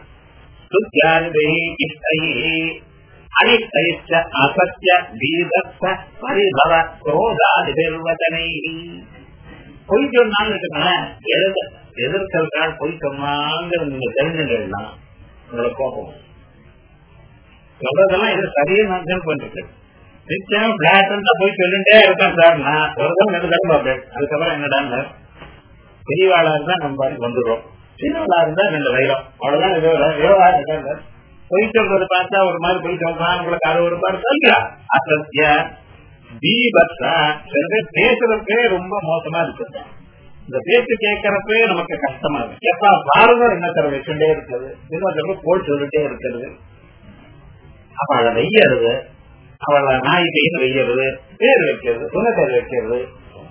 அசத்திய பீதத்த பரிபவ குரோதாதி பெருவதனை. பொய் சொன்னாலும் எதிர்க்கிறாள் பொய் சொன்னாங்க நீங்க தெரிஞ்சுங்கன்னா உங்களுக்கு கோபம் சொல்றதெல்லாம் இது சரியா நான் பண்ணிட்டு நிச்சயம் பிளாட் போய் சொல்லிட்டே இருக்கேன் சார். நான் ஒரு தரம் 2 தரம் பார்ப்பேன். அதுக்கப்புறம் என்னடான்னு பெரியவாளா இருந்தா நம்ம வந்துடும், சின்னவாளா இருந்தா 2 வைரம் அவ்வளவுதான். விவகாரம் இருக்காங்க. பொய் சொல்றது பார்த்தா ஒரு மாதிரி பொய் சொல்றான், உங்களுக்கு அது ஒரு மாதிரி சொல்றா. அசத்திய தீபத்தா சில பேர் பேசுறதுக்கே ரொம்ப மோசமா இருக்கு. இந்த பேச்சு கேட்கறப்பே நமக்கு கஷ்டமா இருக்கு. எப்ப பாருங்க என்ன தர வச்சுட்டே இருக்கிறது, இன்னொரு போல் சொல்லிட்டே இருக்கிறது. அப்ப அதை வெய்யறது, அவளை நாய் பெய்து வெய்யறது, பேர் வைக்கிறது, துணை பேர் வைக்கிறது.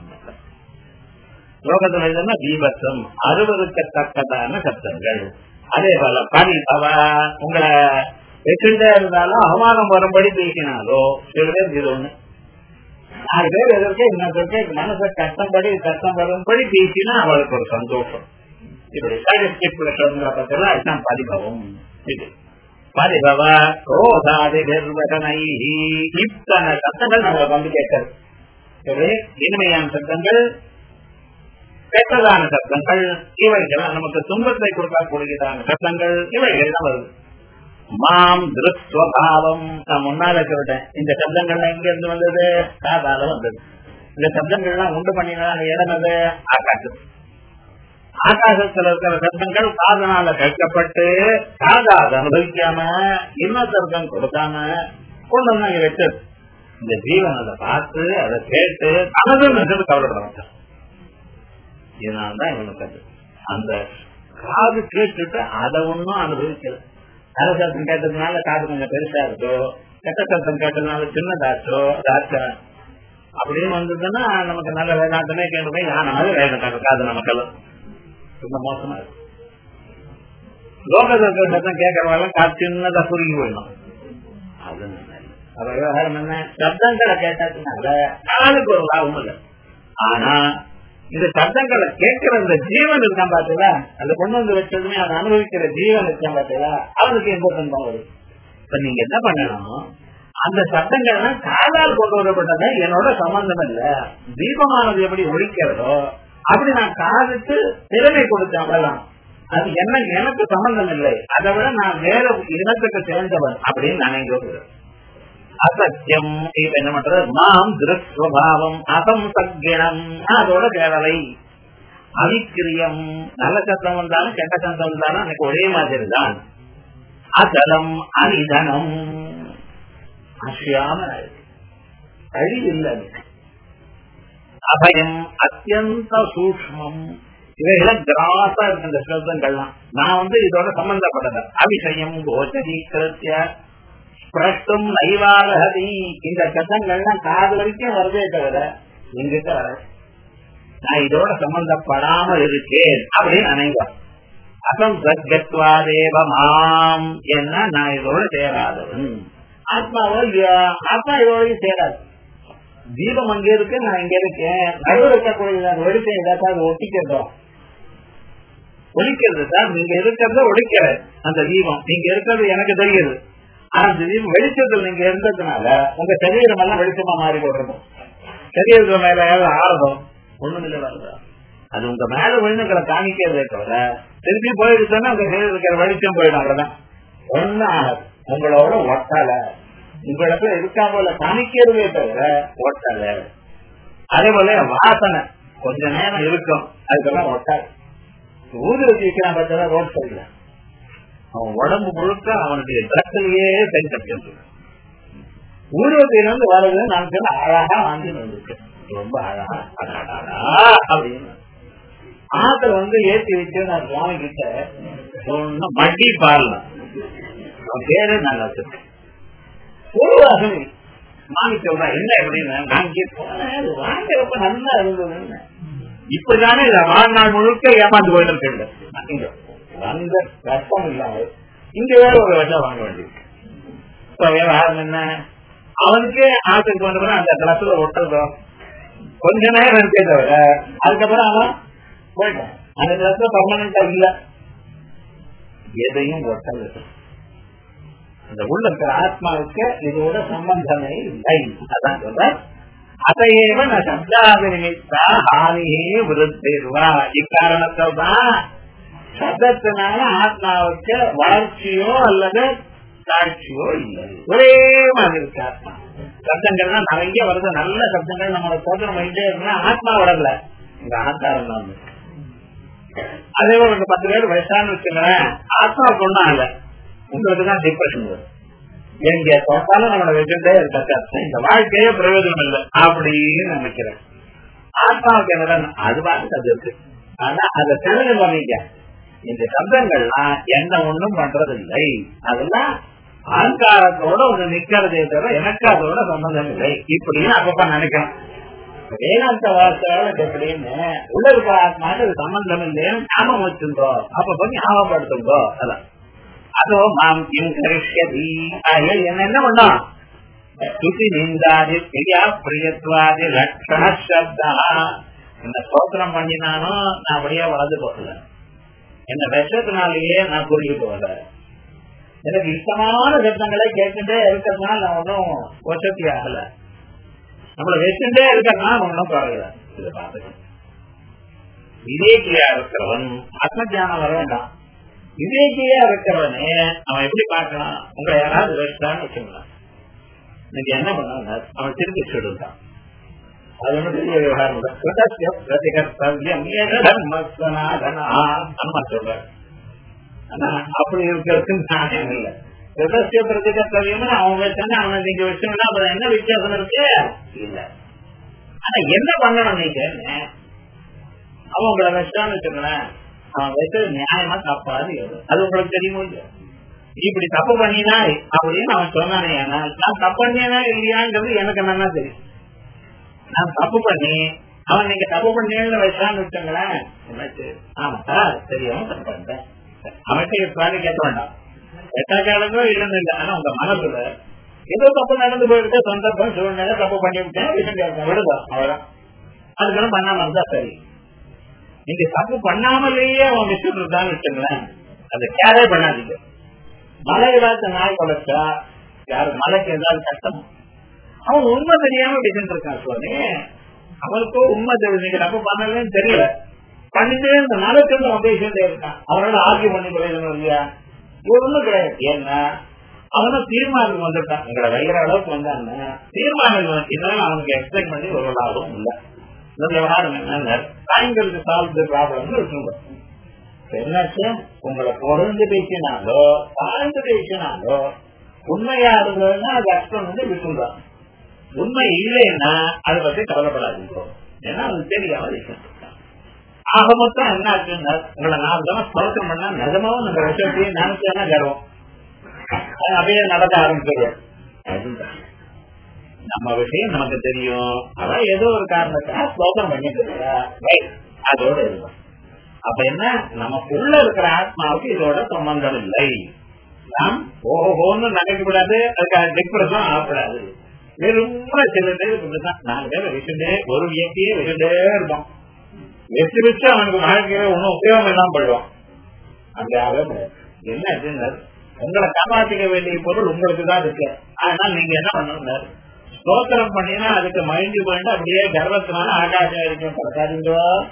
லோகத்துல இதுன்னா தீபத்தம் 60க்கத்தக்கதான சப்தங்கள். அதே போல பரிபவ உங்களை வச்சுட்டே இருந்தாலும் அவமானம் வரும்படி பேசினாலோ சில பேர் இது ஒண்ணு. 4 பேர் எதற்கு இன்னொருத்தருக்கு மனசை கஷ்டம் வரும்படி பேசினா அவளுக்கு ஒரு சந்தோஷம். இப்படி அதுதான் பரிபவம். இது பரிபவ குரோதாதி பெருவதனை. இத்தனை சத்தங்கள் நம்மளை வந்து கேட்கறது. இனிமையான சத்தங்கள், கெட்டதான சத்தங்கள், இவைகள் நமக்கு துன்பத்தை கொடுக்கக்கூடியதான சத்தங்கள், இவைகள் தான் வருது. மாம் திருஸ்வபாவம் நான் முன்னால சொல்லிட்டேன். இந்த சப்தங்கள்லாம் எங்க இருந்து வந்தது? காதால வந்தது. இந்த சப்தங்கள்லாம் உண்டு பண்ணினதான இடம் அது ஆகாசம். ஆகாசத்துல இருக்கிற சப்தங்கள் காதனால கேட்கப்பட்டு காதாத அனுபவிக்காம இன்னொருத்தருக்கம் கொடுக்காம கொண்டு வந்து அங்க வச்சது. இந்த ஜீவன் அதை பார்த்து அதை கேட்டு தனது கவலைப்பட மாட்டான். இதனால்தான் இவனுக்கு அது அந்த காது கேட்டுட்டு அதை ஒன்னும் அனுபவிக்கிறது. நல்ல சத்தம் கேட்டதுனால காது கொஞ்சம் பெருசா இருக்கோ, கெட்ட சத்தம் கேட்டதுனால சின்னதாச்சோ அதாச்சா அப்படின்னு வந்ததுன்னா நமக்கு நல்ல வேதாந்தமே கேட்டு போய் நான் மாதிரி வேதாந்த காது நமக்கெல்லாம் ரொம்ப மோசமா இருக்கு. லோக சத்தம் கேட்கறவெல்லாம் காது சின்னதா சுருங்கி போயிடும். அது அப்ப விவகாரம் என்ன? சப்தங்களை கேட்டதுனால காதுக்கு ஒரு லாபம் இல்லை. ஆனா இந்த சத்தங்களை கேட்கிற இந்த ஜீவன் இருக்கான் பாத்தீங்களா, அதை கொண்டு வந்து வச்சதுமே அதை அனுபவிக்கிற ஜீவன் இருக்கான் பாத்தீங்களா, அவனுக்கு எந்த துன்பம் வரும். இப்ப நீங்க என்ன பண்ணணும், அந்த சத்தங்கள்லாம் காதால் கொண்டு வரப்பட்டத என்னோட சம்பந்தம் இல்ல. தீபமானது எப்படி ஒழிக்கிறதோ அப்படி நான் காதுக்கு திறமை கொடுத்தேன், அவ்வளவுதான். அது என்ன எனக்கு சம்பந்தம் இல்லை, அதை விட நான் வேற இனத்துக்கு சேர்ந்தவன் அப்படின்னு நினைக்கிறேன். அசத்தியம் என்ன பண்றது, மாம் திருஸ்வபாவம் அசம்சக்னம், அதோட தேவலை. அவிக்கிரியம், நல்ல சத்தம் வந்தாலும் கெட்ட சத்தம் வந்தாலும் எனக்கு ஒரே மாதிரி தான். அசலம் அனிதனம், அசியாம அழிவில்லை. அபயம் அத்தியந்த சூக்மம், இவைகள் கிராசா இருக்கு இந்த சப்தங்கள்லாம். நான் இதோட சம்பந்தப்பட்டது. அபிஷயம் கோச்சரீக்கிருத்திய பிரஷ்டும் நைவாரகதி, இந்த சத்தங்கள்லாம் காது வரைக்கும் வருதே தவிர எங்கிட்ட வர, நான் இதோட சம்பந்தப்படாமல் இருக்கேன் அப்படின்னு நினைக்கிறேன். அசம் சத்கத்வாதேவமாம், என்ன நான் இதோட சேராதவன். ஆத்மாவோ ஆத்மா இதோடையும் சேராது. தீபம் அங்கே இருக்கு, நான் இங்க இருக்கேன். நடுவில் இருக்கக்கூடிய ஒழிக்க ஏதாவது ஒட்டிக்கிறோம், ஒழிக்கிறது தான். நீங்க இருக்கிறத ஒழிக்கிற அந்த தீபம், நீங்க இருக்கிறது எனக்கு தெரியுது. ஆனா அந்த தீபம் வெளிச்சத்தில் நீங்க இருந்ததுனால உங்க சரீரம் எல்லாம் வெளிச்சமா மாறி போடுறதும், சரீரத்துல மேல ஆறதும் ஒண்ணும் இல்லை வருதா. அது உங்க மேல விழுந்துக்களை காணிக்கிறதே தவிர திருப்பி போயிடுச்சுன்னா உங்க சரீரம் இருக்கிற வெளிச்சம் போயிடும். அவ்வளவுதான், ஒன்னும் ஆகாது. உங்களோட ஒட்டல, உங்களிடத்துல இருக்கா போல காணிக்கிறதே தவிர ஒட்டல. அதே போல வாசனை கொஞ்ச நேரம் இருக்கும், அதுக்கெல்லாம் ஒட்டாது. ஊதி வச்சிருக்கிறான் பார்த்தா ரோட் சைட்ல, அவன் உடம்பு முழுக்க அவனுடைய ட்ரஸ்லயே சென்ட் ஊர்வத்திலிருந்து வர்றது நான் சொன்ன அழகா வாங்கி வந்திருக்கேன், ரொம்ப அழகா அப்படின்னு. ஆத்துல ஏற்றி வச்சு நான் சுவாமி கிட்ட மட்டி பாடலாம், பேரு நல்லா இருக்கு. ஒரு வாசனை மாமி சொல்றேன், என்ன எப்படின்னு நான் கேட்பேன், வாங்கிறப்ப நல்லா இருந்ததுன்னு. இப்படிதானே வாழ்நாள் முழுக்க ஏமாந்து போயிட்டு வந்த கஷ்டம் இல்லாம இங்க வேற ஒரு விஷயம் வாங்க வேண்டியிருக்கு. இப்ப விவகாரம் என்ன, அவனுக்கே ஆசைக்கு வந்த அந்த கிளாஸ்ல ஒட்டுறதோ கொஞ்ச நேரம் இருக்கே தவிர அதுக்கப்புறம் அவன் போயிட்டான். அந்த கிளாஸ்ல பர்மனண்டா இல்ல, எதையும் ஒட்டல். அந்த உள்ள இருக்கிற ஆத்மாவுக்கு இதோட சம்பந்தமே இல்லை. அதான் சொல்ற, அதையேவ சப்தாதி நிமித்தா ஹானியே விருத்திருவா. இக்காரணத்தால் தான் சப்தத்தினால ஆத்மாவுக்கு வளர்ச்சியோ அல்லது தாழ்ச்சியோ இல்லை, ஒரே மாதிரி இருக்கு ஆத்மா. சப்தங்கள்லாம் நிறைய வருது, நல்ல சப்தங்கள் நம்மளோட தோற்றம் வைத்தே இருந்தா ஆத்மா வளரல, இந்த அகங்காரம் தான். அதே போல 10 பேர் வயசான வச்சுக்கிறேன், ஆத்மாவுக்கு ஒன்றும் ஆகல, உங்களுக்கு தான் டிப்ரெஷன் வரும். எங்க தோட்டாலும் நம்மளை வச்சுட்டே இருக்க, இந்த வாழ்க்கையே பிரயோஜனம் இல்லை அப்படின்னு நினைக்கிறேன். ஆத்மாவுக்கு என்ன அது பார்த்து அது இருக்கு. ஆனா அதை தெளிவு பண்ணிக்க, இந்த சப்தங்கள்லாம் என்ன ஒண்ணும் பண்றது இல்லை, அதெல்லாம் அகங்காரத்தோட ஒண்ணு நிக்கிறதே தவிர எனக்கு அதோட சம்பந்தம் இல்லை இப்படின்னு அப்பப்ப நினைக்கிறேன். வேதாந்த வார்த்தையோட எப்படின்னு உள்ள இருக்கிற ஆத்மாவுக்கு அது சம்பந்தம் இல்லைன்னு ஞாபகம் வச்சுருந்தோம், அப்ப ஞாபகப்படுத்துங்கோ. அதான் அதோ மாம் கிம் கரிஷ்யதி, என்ன பண்ணும், சுசி நிந்தாதி பிரியா பிரியத்வாதி லட்சண சப்தா. இந்த ஸ்தோத்திரம் பண்ணினாலும் நான் அப்படியே வளர்ந்து போகல, என்ன விஷத்தினாலேயே நான் கூறிட்டு போகல. எனக்கு இஷ்டமான சப்தங்களை கேட்டுட்டே இருக்கிறதுனால நான் ஒன்னும் வசதி ஆகல, நம்மள வச்சுட்டே இருக்கிறதுனால ஒன்னும் குறையல. இதை பார்த்துக்கணும். விவேகியா இருக்கிறவன் ஆத்ம ஜானம் வர வேண்டாம். விவேகியா இருக்கிறவனே அவன் எப்படி பார்க்கலாம், உங்களை யாராவது வச்சுட்டான்னு வச்சுக்கலாம், இன்னைக்கு என்ன பண்ண அவன் திருப்பி சொல்லிட்டான். அது ஒன்றும் பெரிய விவகாரம் இல்லை. பிரதிகர்த்தவியம் அம்மா சொல்ற, ஆனா அப்படி இருக்கிறதுக்கு நியாயம் இல்லை. பிரதஸ்ய பிரதிகர்த்தவியம் அவன் வச்சானே அவனை நீங்க வச்சோம்னா அப்புறம் என்ன வித்தியாசம் இருக்கு இல்ல. ஆனா என்ன பண்ணணும் நீங்க, அவன் உங்களை வச்சான்னு வச்சுக்கோங்களேன், அவன் வச்சது நியாயமா தப்பாது அது உங்களுக்கு தெரியுமோ இல்லையா. இப்படி தப்பு பண்ணினா அப்படின்னு அவன் சொன்னானே, நான் தப்பு பண்ணினா இல்லையாங்கிறது எனக்கு நல்லா தெரியும். நான் தப்பு பண்ணி அவன் நீங்க தப்பு பண்ணேன்னு வச்சான்னு வச்சுங்களேன், ஆமா சார் தெரியும் தப்பு பண்ணிட்டேன், அவன்கிட்ட கேட்க வேண்டாம், எட்டா காலங்களோ இல்லைன்னு இல்லை. ஆனா உங்க மனசுல ஏதோ தப்பு நடந்து போயிட்டு சந்தர்ப்பம் சூழ்நிலை தப்பு பண்ணி விட்டேன் விடுதா, அவ்வளவுதான். அதுக்கெல்லாம் பண்ணாம இருந்தா சரி. நீங்க தப்பு பண்ணாமலேயே அவன் வச்சுட்டு இருந்தான்னு வச்சுங்களேன், அதை கேரே பண்ணாதீங்க. மலை ஏதாச்சும் நாய் வளர்ச்சா யாரு மலைக்கு ஏதாவது கஷ்டம், அவன் உண்மை தெரியாம பேசிட்டு இருக்கான் சுவாமி. அவனுக்கோ உண்மை தெரியும், நீங்க தப்பு பண்ணலன்னு தெரியல, பண்ணிட்டே இந்த நாளைக்கு அவன் பேசிட்டே இருக்கான். அவனோட ஆர்கியூ பண்ணி பிரயோஜனம் இல்லையா? ஒண்ணும் கிடையாது. ஏன்னா அவனும் தீர்மானம் வந்துட்டான், எங்களை வைக்கிற அளவுக்கு வந்தான்னு தீர்மானம் இதனால அவனுக்கு எக்ஸ்பிளைன் பண்ணி ஒரு லாபம் இல்லை. இந்த விவகாரம் என்ன, சாயங்களுக்கு சால்வ் ப்ராப்ளம் இருக்குங்க. என்னாச்சு, உங்களை பொருந்து பேசினாலோ தாழ்ந்து பேசினாலோ உண்மையா இருந்ததுன்னா அது அர்த்தம் வந்து விட்டுதான். உண்மை இல்லைன்னா அதை பத்தி கவலைப்படாதீங்க, ஏன்னா அது தெரியாம விஷயம். ஆக மொத்தம் என்ன ஆச்சுன்னா, உங்களை 4 தடவை பழக்கம் பண்ணா நிஜமாவும் நம்ம விஷயத்தையும் நினைச்சா கர்வம் அப்படியே நடக்க ஆரம்பிச்சிடும். நம்ம விஷயம் நமக்கு தெரியும், அதான் ஏதோ ஒரு காரணத்துக்காக ஸ்லோகம் பண்ணிட்டு அதோட இருக்கும். அப்ப என்ன, நமக்குள்ள இருக்கிற ஆத்மாவுக்கு இதோட சம்பந்தம் இல்லை. நாம் ஓஹோன்னு நினைக்கக்கூடாது, அதுக்காக டிப்ரெஷன் ஆகக்கூடாது. ரொம்ப சில பேர் இப்படிதான் 4 பேர் வச்சுட்டே ஒரு வியக்தியே வச்சுட்டே இருப்போம், வச்சு வச்சு அவனுக்கு வாழ்க்கையில ஒன்னும் உபயோகம் எல்லாம் போயிடும். அங்க என்ன உங்களை காப்பாற்றிக்க வேண்டிய பொருள் உங்களுக்கு தான் இருக்கு. அதனால நீங்க என்ன பண்ணணும், ஸ்தோத்திரம் பண்ணினா அதுக்கு மைண்டு போயிட்டு அப்படியே கர்வத்தினால ஆகாசம் இருக்கும் படுத்தாதீங்க.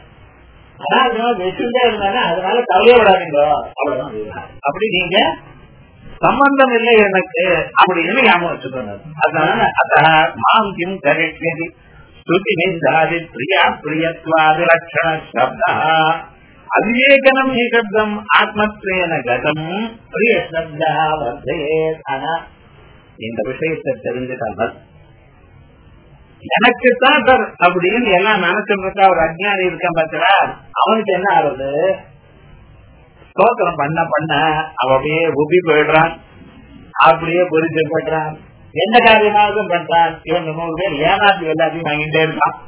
அதான் வச்சுட்டே இருந்தாலும் அதனால கவலையப்படாதீங்க, அவ்வளவுதான். அப்படி நீங்க சம்பந்தம் இல்லை எனக்கு அப்படின்னு ஞாபகம் வச்சுக்கோங்க. அதனால மாங்கியம் கரெக்ட் ஸ்ருதி நிந்தாதி பிரியா பிரியத்வாதி லட்சண சப்தா அவிவேகனம் ஏகப்தம் ஆத்மத்வேன கதம் பிரிய சப்தா வர்த்தே. ஆனா இந்த விஷயத்தை தெரிஞ்சுட்டாங்க, எனக்குத்தான் சார் அப்படின்னு எல்லாம் நினைச்சிருக்கா ஒரு அஜ்ஞானி இருக்கான் பார்த்தா, அவனுக்கு என்ன ஆகுது, ஸ்தோத்திரம் பண்ண பண்ண அவ அப்படியே உபி போயிடுறான், அப்படியே புரிஞ்சு போயிடுறான், எந்த காரியமாவது பண்றான். இவன் 100 பேர் ஏமாத்தி எல்லாத்தையும் வாங்கிட்டே இருக்கான்.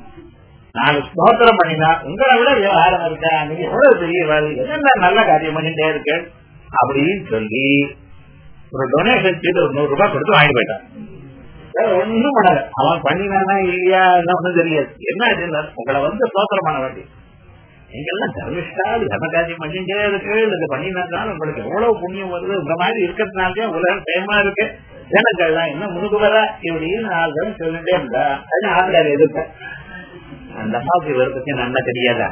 4 ஸ்தோத்திரம் பண்ணினா உங்களை விட விவகாரம் இருக்கா, நீங்க எவ்வளவு பெரிய என்ன நல்ல காரியம் பண்ணிட்டே இருக்கு அப்படின்னு சொல்லி ஒரு டொனேஷன் சீட்டு ஒரு 100 ரூபாய் கொடுத்து வாங்கி போயிட்டான். ஒண்ணும் பண்ணல, அவன் பண்ணினானா இல்லையா என்ன ஒண்ணும் தெரியாது. என்ன உங்களை வந்து ஸ்தோத்திரம் பண்ண வேண்டிய நீங்கெல்லாம் தர்மிஷ்டா தர்மகாரியம் பண்ணிட்டே இருக்கு, இது பண்ணினாலும் உங்களுக்கு எவ்வளவு புண்ணியம் வருது, இந்த மாதிரி இருக்கிறதுனாலே உலகம் டைமா இருக்கு, ஜனங்கள்லாம் இன்னும் முழுக்க வர இப்படின்னு 4 தடவை சொல்லிட்டே இருந்தா அது ஆசிரியர் எதிர்ப்பேன். அந்த அம்மாவுக்கு இவரை பத்தி நல்லா தெரியாதா,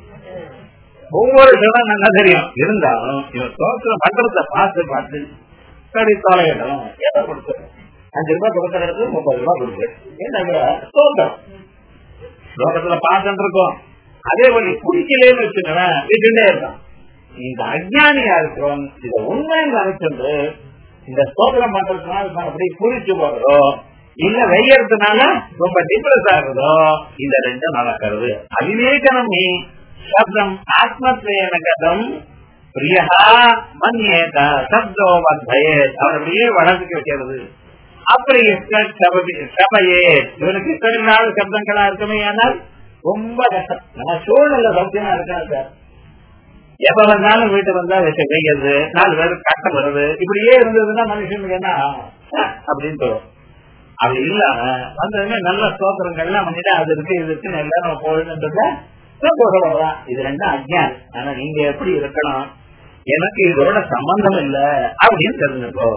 ஒவ்வொரு விஷயம் நல்லா தெரியும், இருந்தாலும் இவன் ஸ்தோத்திரம் பண்றத பார்த்து பார்த்து சரி தொலையிடும். எதை கொடுத்து 5 ரூபாய் கொடுக்கறதுக்கு 30 ரூபாய் கொடுக்கு, ஏன்னா ஸ்தோத்திரம் ஸ்லோகத்துல பார்த்துட்டு இருக்கோம். அதே போல குடிக்கலன்னு வச்சுக்கவேன் வீட்டுட்டே இருக்கான். இந்த அஜ்ஞானியா இருக்கிறோம், இத உண்மைன்னு நினைச்சது இந்த ஸ்தோத்திரம் பண்றதுனால அப்படி குறிச்சு போறதோ இல்ல வெய்யறதுனால ரொம்ப டிப்ரெஸ் ஆகுதோ, இந்த 2 நடக்கிறது. அவிவேகனம் சப்தம் ஆத்மத்வேன கதம் பிரியா மன்யேத சப்தோ வர்த்தயே, அவர் அப்படியே வளர்த்து வைக்கிறது. அப்படி சபையே இவனுக்கு இத்தனை சப்தங்களா இருக்குமே, ஆனால் ரொம்ப கஷ்டம். நம்ம சூழ்நிலை சௌக்கியமா இருக்கா சார், எப்ப வந்தாலும் வீட்டு வந்தா வெய்யறது, 4 பேருக்கு கஷ்டம் வருது, இப்படியே இருந்ததுன்னா மனுஷனுக்கு என்ன அப்படின்னு தோணும். அப்படி இல்லாம வந்ததுமே நல்ல ஸ்தோத்திரங்கள்லாம் பண்ணிட்டு அது இருக்கு இது இருக்கு எல்லாம் நம்ம போயிடுன்றத சந்தோஷப்படுறான். இது 2 அஜ்ஞானம். ஆனா நீங்க எப்படி இருக்கணும், எனக்கு இதோட சம்பந்தம் இல்ல அப்படின்னு தெரிஞ்சுக்கோ.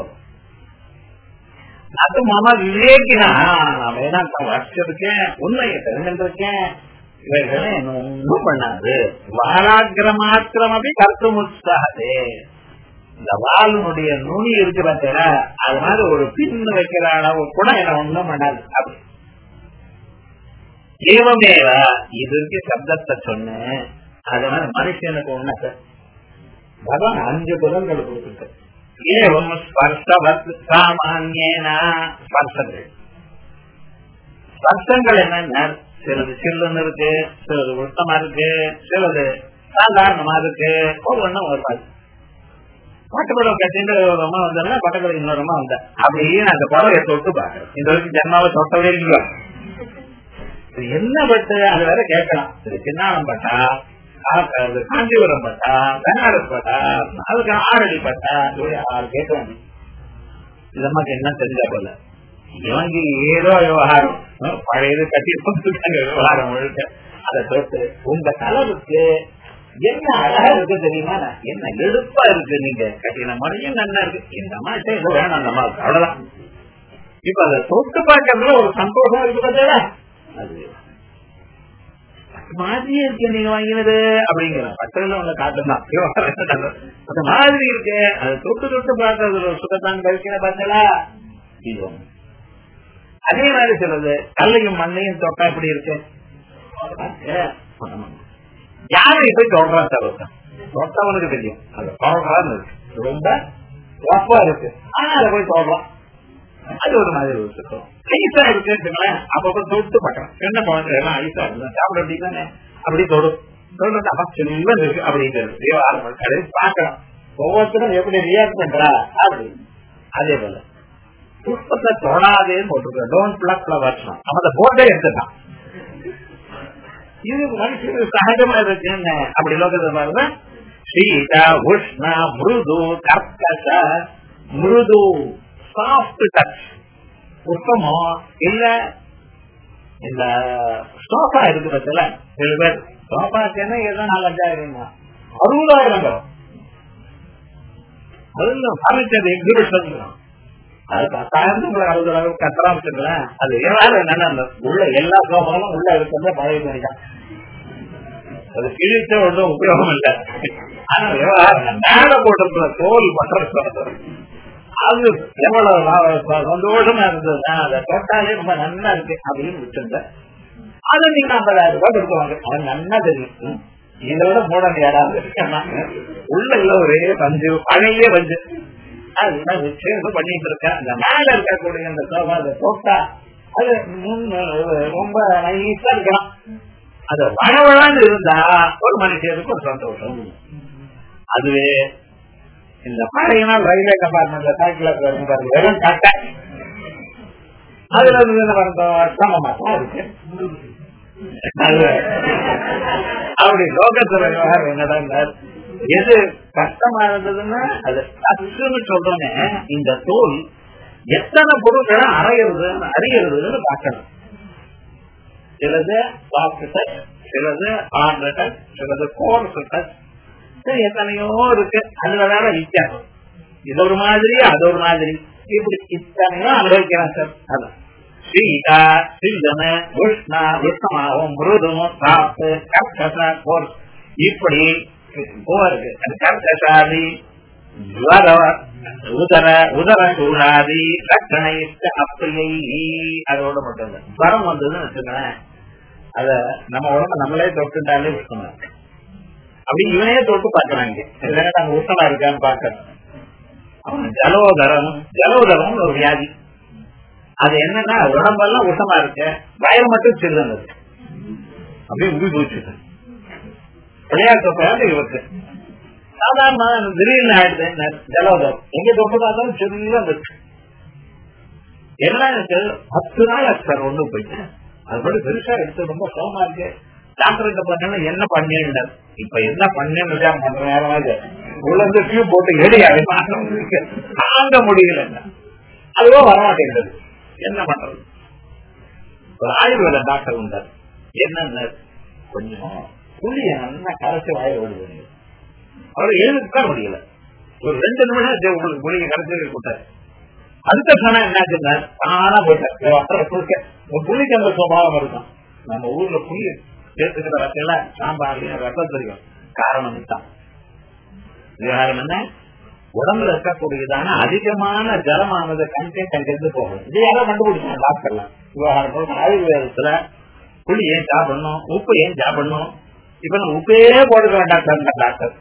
அது மாமா விவேகினா நான் வேதாந்தம் வச்சிருக்கேன், உண்மையை தெரிஞ்சிருக்கேன், இவைகளை ஒன்றும் பண்ணாது. வாராக்கிர மாத்திரம் அப்படி கருத்து முத்தாதே. இந்த வாலினுடைய நுனி இருக்கிற அது மாதிரி ஒரு பின்னு வைக்கிற அளவு கூட என்ன ஒன்றும் பண்ணாது. அப்படி தேவமேவ இதற்கு சப்தத்தை சொன்னேன். அதனால மனுஷனுக்கு ஒண்ணு பகவான் 5 புலன்கள் கொடுத்துருக்கு. ஏவம் ஸ்பர்ஷவத் சாமான்யேன ஸ்பர்ஷங்கள். ஸ்பர்ஷங்கள் என்னன்னா சிலது சில்லுன்னு இருக்கு, சிலது உத்தமா இருக்கு, சிலது சாதாரணமா இருக்கு, ஒவ்வொன்றும் ஒரு மாதிரி. பட்டுப்படம் கட்டின்ற ஒரு அம்மா வந்தா பட்டக்கடை இன்னொரு அம்மா வந்தா அப்படின்னு அந்த பறவை தொட்டு பாக்குறேன். இந்த வரைக்கும் ஜென்மாவை தொட்டவே இல்லையா, என்ன பட்டு அது வேற கேட்கலாம். இது சின்னாலம் பட்டா, காஞ்சிபுரம் பட்டா, பெனாரஸ் பட்டா, அதுக்கு 6 அடி பட்டா, 6 கேட்க வேண்டிய இதம்மாக்கு என்ன தெரிஞ்சா போல. இவங்க ஏதோ விவகாரம் பழையது கட்டி விவகாரம் முழுக்க அதை தொட்டு உங்க கலருக்கு என்ன அழகா இருக்கு தெரியுமா, என்ன எடுப்பா இருக்கு, நீங்க கட்டின மணியும் நல்லா இருக்கு, இந்த மாதிரி வேணும் அந்த மாதிரி, அவ்வளவுதான். இப்ப அதை தொட்டு பார்க்கறதுல ஒரு சந்தோஷம் இருக்கு பார்த்தா, அது மாதிரியே இருக்கு நீங்க வாங்கினது அப்படிங்கிற பட்டியல உங்க காட்டுதான் அந்த மாதிரி இருக்கு. அதை தொட்டு தொட்டு பார்க்கறது ஒரு சுகத்தான் கழிக்கிற பார்த்தா. அதே மாதிரி சொல்றது கல்லையும் மண்ணையும் தொட்டா எப்படி இருக்கு, யாரை போய் தொடரான் சார், தொட்டவனுக்கு தெரியும் அது தொடரான்னு இருக்கு, ரொம்ப ஒப்பா இருக்கு, ஆனா அதை போய் தொடலாம், அது ஒரு மாதிரி இருக்கும். ஐசா இருக்குன்னு அப்பப்ப தொட்டு பாக்கலாம், என்ன குழந்தை எல்லாம் ஐசா இருக்கு சாப்பிட அப்படிதானே, அப்படி தொடும் சொல்லுன்னு இருக்கு அப்படிங்கிறது பாக்கலாம். ஒவ்வொருத்தரும் எப்படி ரியாக்ட் பண்றா அப்படி. அதே போல புஷ்பத்தை தொடாதேன்னு போட்டுருக்க, டோன்ட் பிளக் ஃபிளவர்ஸ், நம்ம அந்த போட்டே எடுத்துட்டான். இது மனுஷனுக்கு சகஜமா இருக்குன்னு அப்படி லோகத்தை பாருங்க. சீதா உஷ்ணா மிருது கர்க்கச, மிருது சாஃப்ட் டச், உஷ்ணமோ இல்ல இந்த சோஃபா இருக்கு பட்சல, சில பேர் சோஃபாக்குன்னு ஏதோ 4,000 60,000 அதுல பர்னிச்சர் எக்ஸிபிஷன் அது 10,000 கத்தரா வச்சுக்கலாம். அது ஏதாவது என்னன்னா உள்ள எல்லா சோஃபாலும் உள்ள இருக்கிறத பழைய பண்ணிட்டான், அது கிழிச்ச ஒன்றும் உபயோகம் இல்லை. ஆனா மேல போட்டிருக்கிற தோல் பண்ற அது எவ்வளவு சந்தோஷமா இருந்ததுன்னா அதை தொட்டாலே ரொம்ப நல்லா இருக்கு அப்படின்னு விட்டுருந்த. அதை நீங்க 50,000 கொடுக்குவாங்க, அது நல்லா தெரியும். இதோட போட யாராவது உள்ள இல்ல ஒரே பஞ்சு, பழைய பஞ்சு, அதுதான் பண்ணிட்டு இருக்கேன். அந்த மேல இருக்கக்கூடிய அந்த சோஃபா அதை தொட்டா அது ரொம்ப நைஸா இருக்கலாம். அது வளவளான்னு இருந்தா ஒரு மனுஷனுக்கு ஒரு சந்தோஷம். அதுவே இந்த பழைய நாள் ரயில்வே கம்பார்ட்மெண்ட்ல சைக்கிள் வெறும் கட்ட, அதுல சமமா இருக்கு. அப்படி லோகத்துல என்னடா எது கஷ்டமா இருந்ததுன்னா அது கஷ்டம்னு சொல்றோமே, இந்த தோல் எத்தனை பொருட்களை அறியறதுன்னு பார்க்கணும். சிலது சாஃப்ட் டச், சிலது ஹார்ட் டச், சிலது கோர்ஸ் டச், எத்தனையோ இருக்கு. அதுலதான வித்தியாசம், இது ஒரு மாதிரி அது ஒரு மாதிரி, இப்படி இத்தனையோ அனுபவிக்கிறான் சார். அதான் சீதா சிந்தன உஷ்ணா உஷ்ணமாகவும் மிருதுவும் சாப்பிட்டு கர்க்கச கோர்ஸ் இப்படி இருக்கு. கர்க்கசாதி உதர உதர சூடாதி லட்சணை அப்பிரியை, அதோட மட்டும் இல்ல ஸ்வரம் வந்ததுன்னு வச்சுக்கேன், அத நம்ம உடம்ப நம்மளே தொட்டுட்டாலே உஷ்ணமா இருக்கு. அப்படி இவனே தொட்டு பாக்குறாங்க, நம்ம உஷ்ணமா இருக்கான்னு பாக்குறோம். அவன் ஜலோதரம் ஒரு வியாதி, அது என்னன்னா உடம்பெல்லாம் உஷ்ணமா இருக்கு, வயிறு மட்டும் சில்லுன்னு இருக்கு, அப்படியே உபி போச்சு. விளையாட்டு இவருக்கு சாதாரண திடீர்னு ஆயிடுது ஜலோதரம், எங்க தொட்டு பார்த்தாலும் சில்லுன்னு இருக்கு. என்ன 10 நாள் சார் ஒண்ணு போயிட்டு அது மட்டும் பெருசா எடுத்து ரொம்ப சோமா இருக்கு. டாக்டர் பண்ண என்ன பண்ணேன், இப்ப என்ன பண்ணேன்னு பண்ற நேரமாக உள்ள இருந்து டியூப் போட்டு எடியாவே தாங்க முடியல, அதுவோ வரமாட்டேங்கிறது. என்ன பண்றது? ஒரு ஆயுர்வேத டாக்டர் உண்டார், என்ன கொஞ்சம் புளிய நல்லா கரைச்சி வாயில ஓடுது, அவரு எழுதுதான் முடியல. ஒரு 2 நிமிஷம் உங்களுக்கு புளிய கரைச்சி கொடுத்தாரு. அடுத்த சனம் என்ன ஆனா போயிட்டார். புளிக்கு அந்த சுபாவம் இருக்கும். நம்ம ஊர்ல புளிய சேர்த்துக்கிற வகையில சாம்பார் ரத்தம் தெரியும். காரணம் தான் விவகாரம் என்ன, உடம்புல இருக்கக்கூடியதான அதிகமான ஜலமானது கண்டென்ட் அங்கிருந்து போகணும். இது யாரும் கண்டுபிடிச்சாங்க டாக்டர்லாம். விவகாரம் ஆயுர்வேதத்துல புளி ஏன் சாப்பிடணும், உப்பு ஏன் சாப்பிடணும், இப்ப நம்ம உப்பே போடுற டாக்டர்.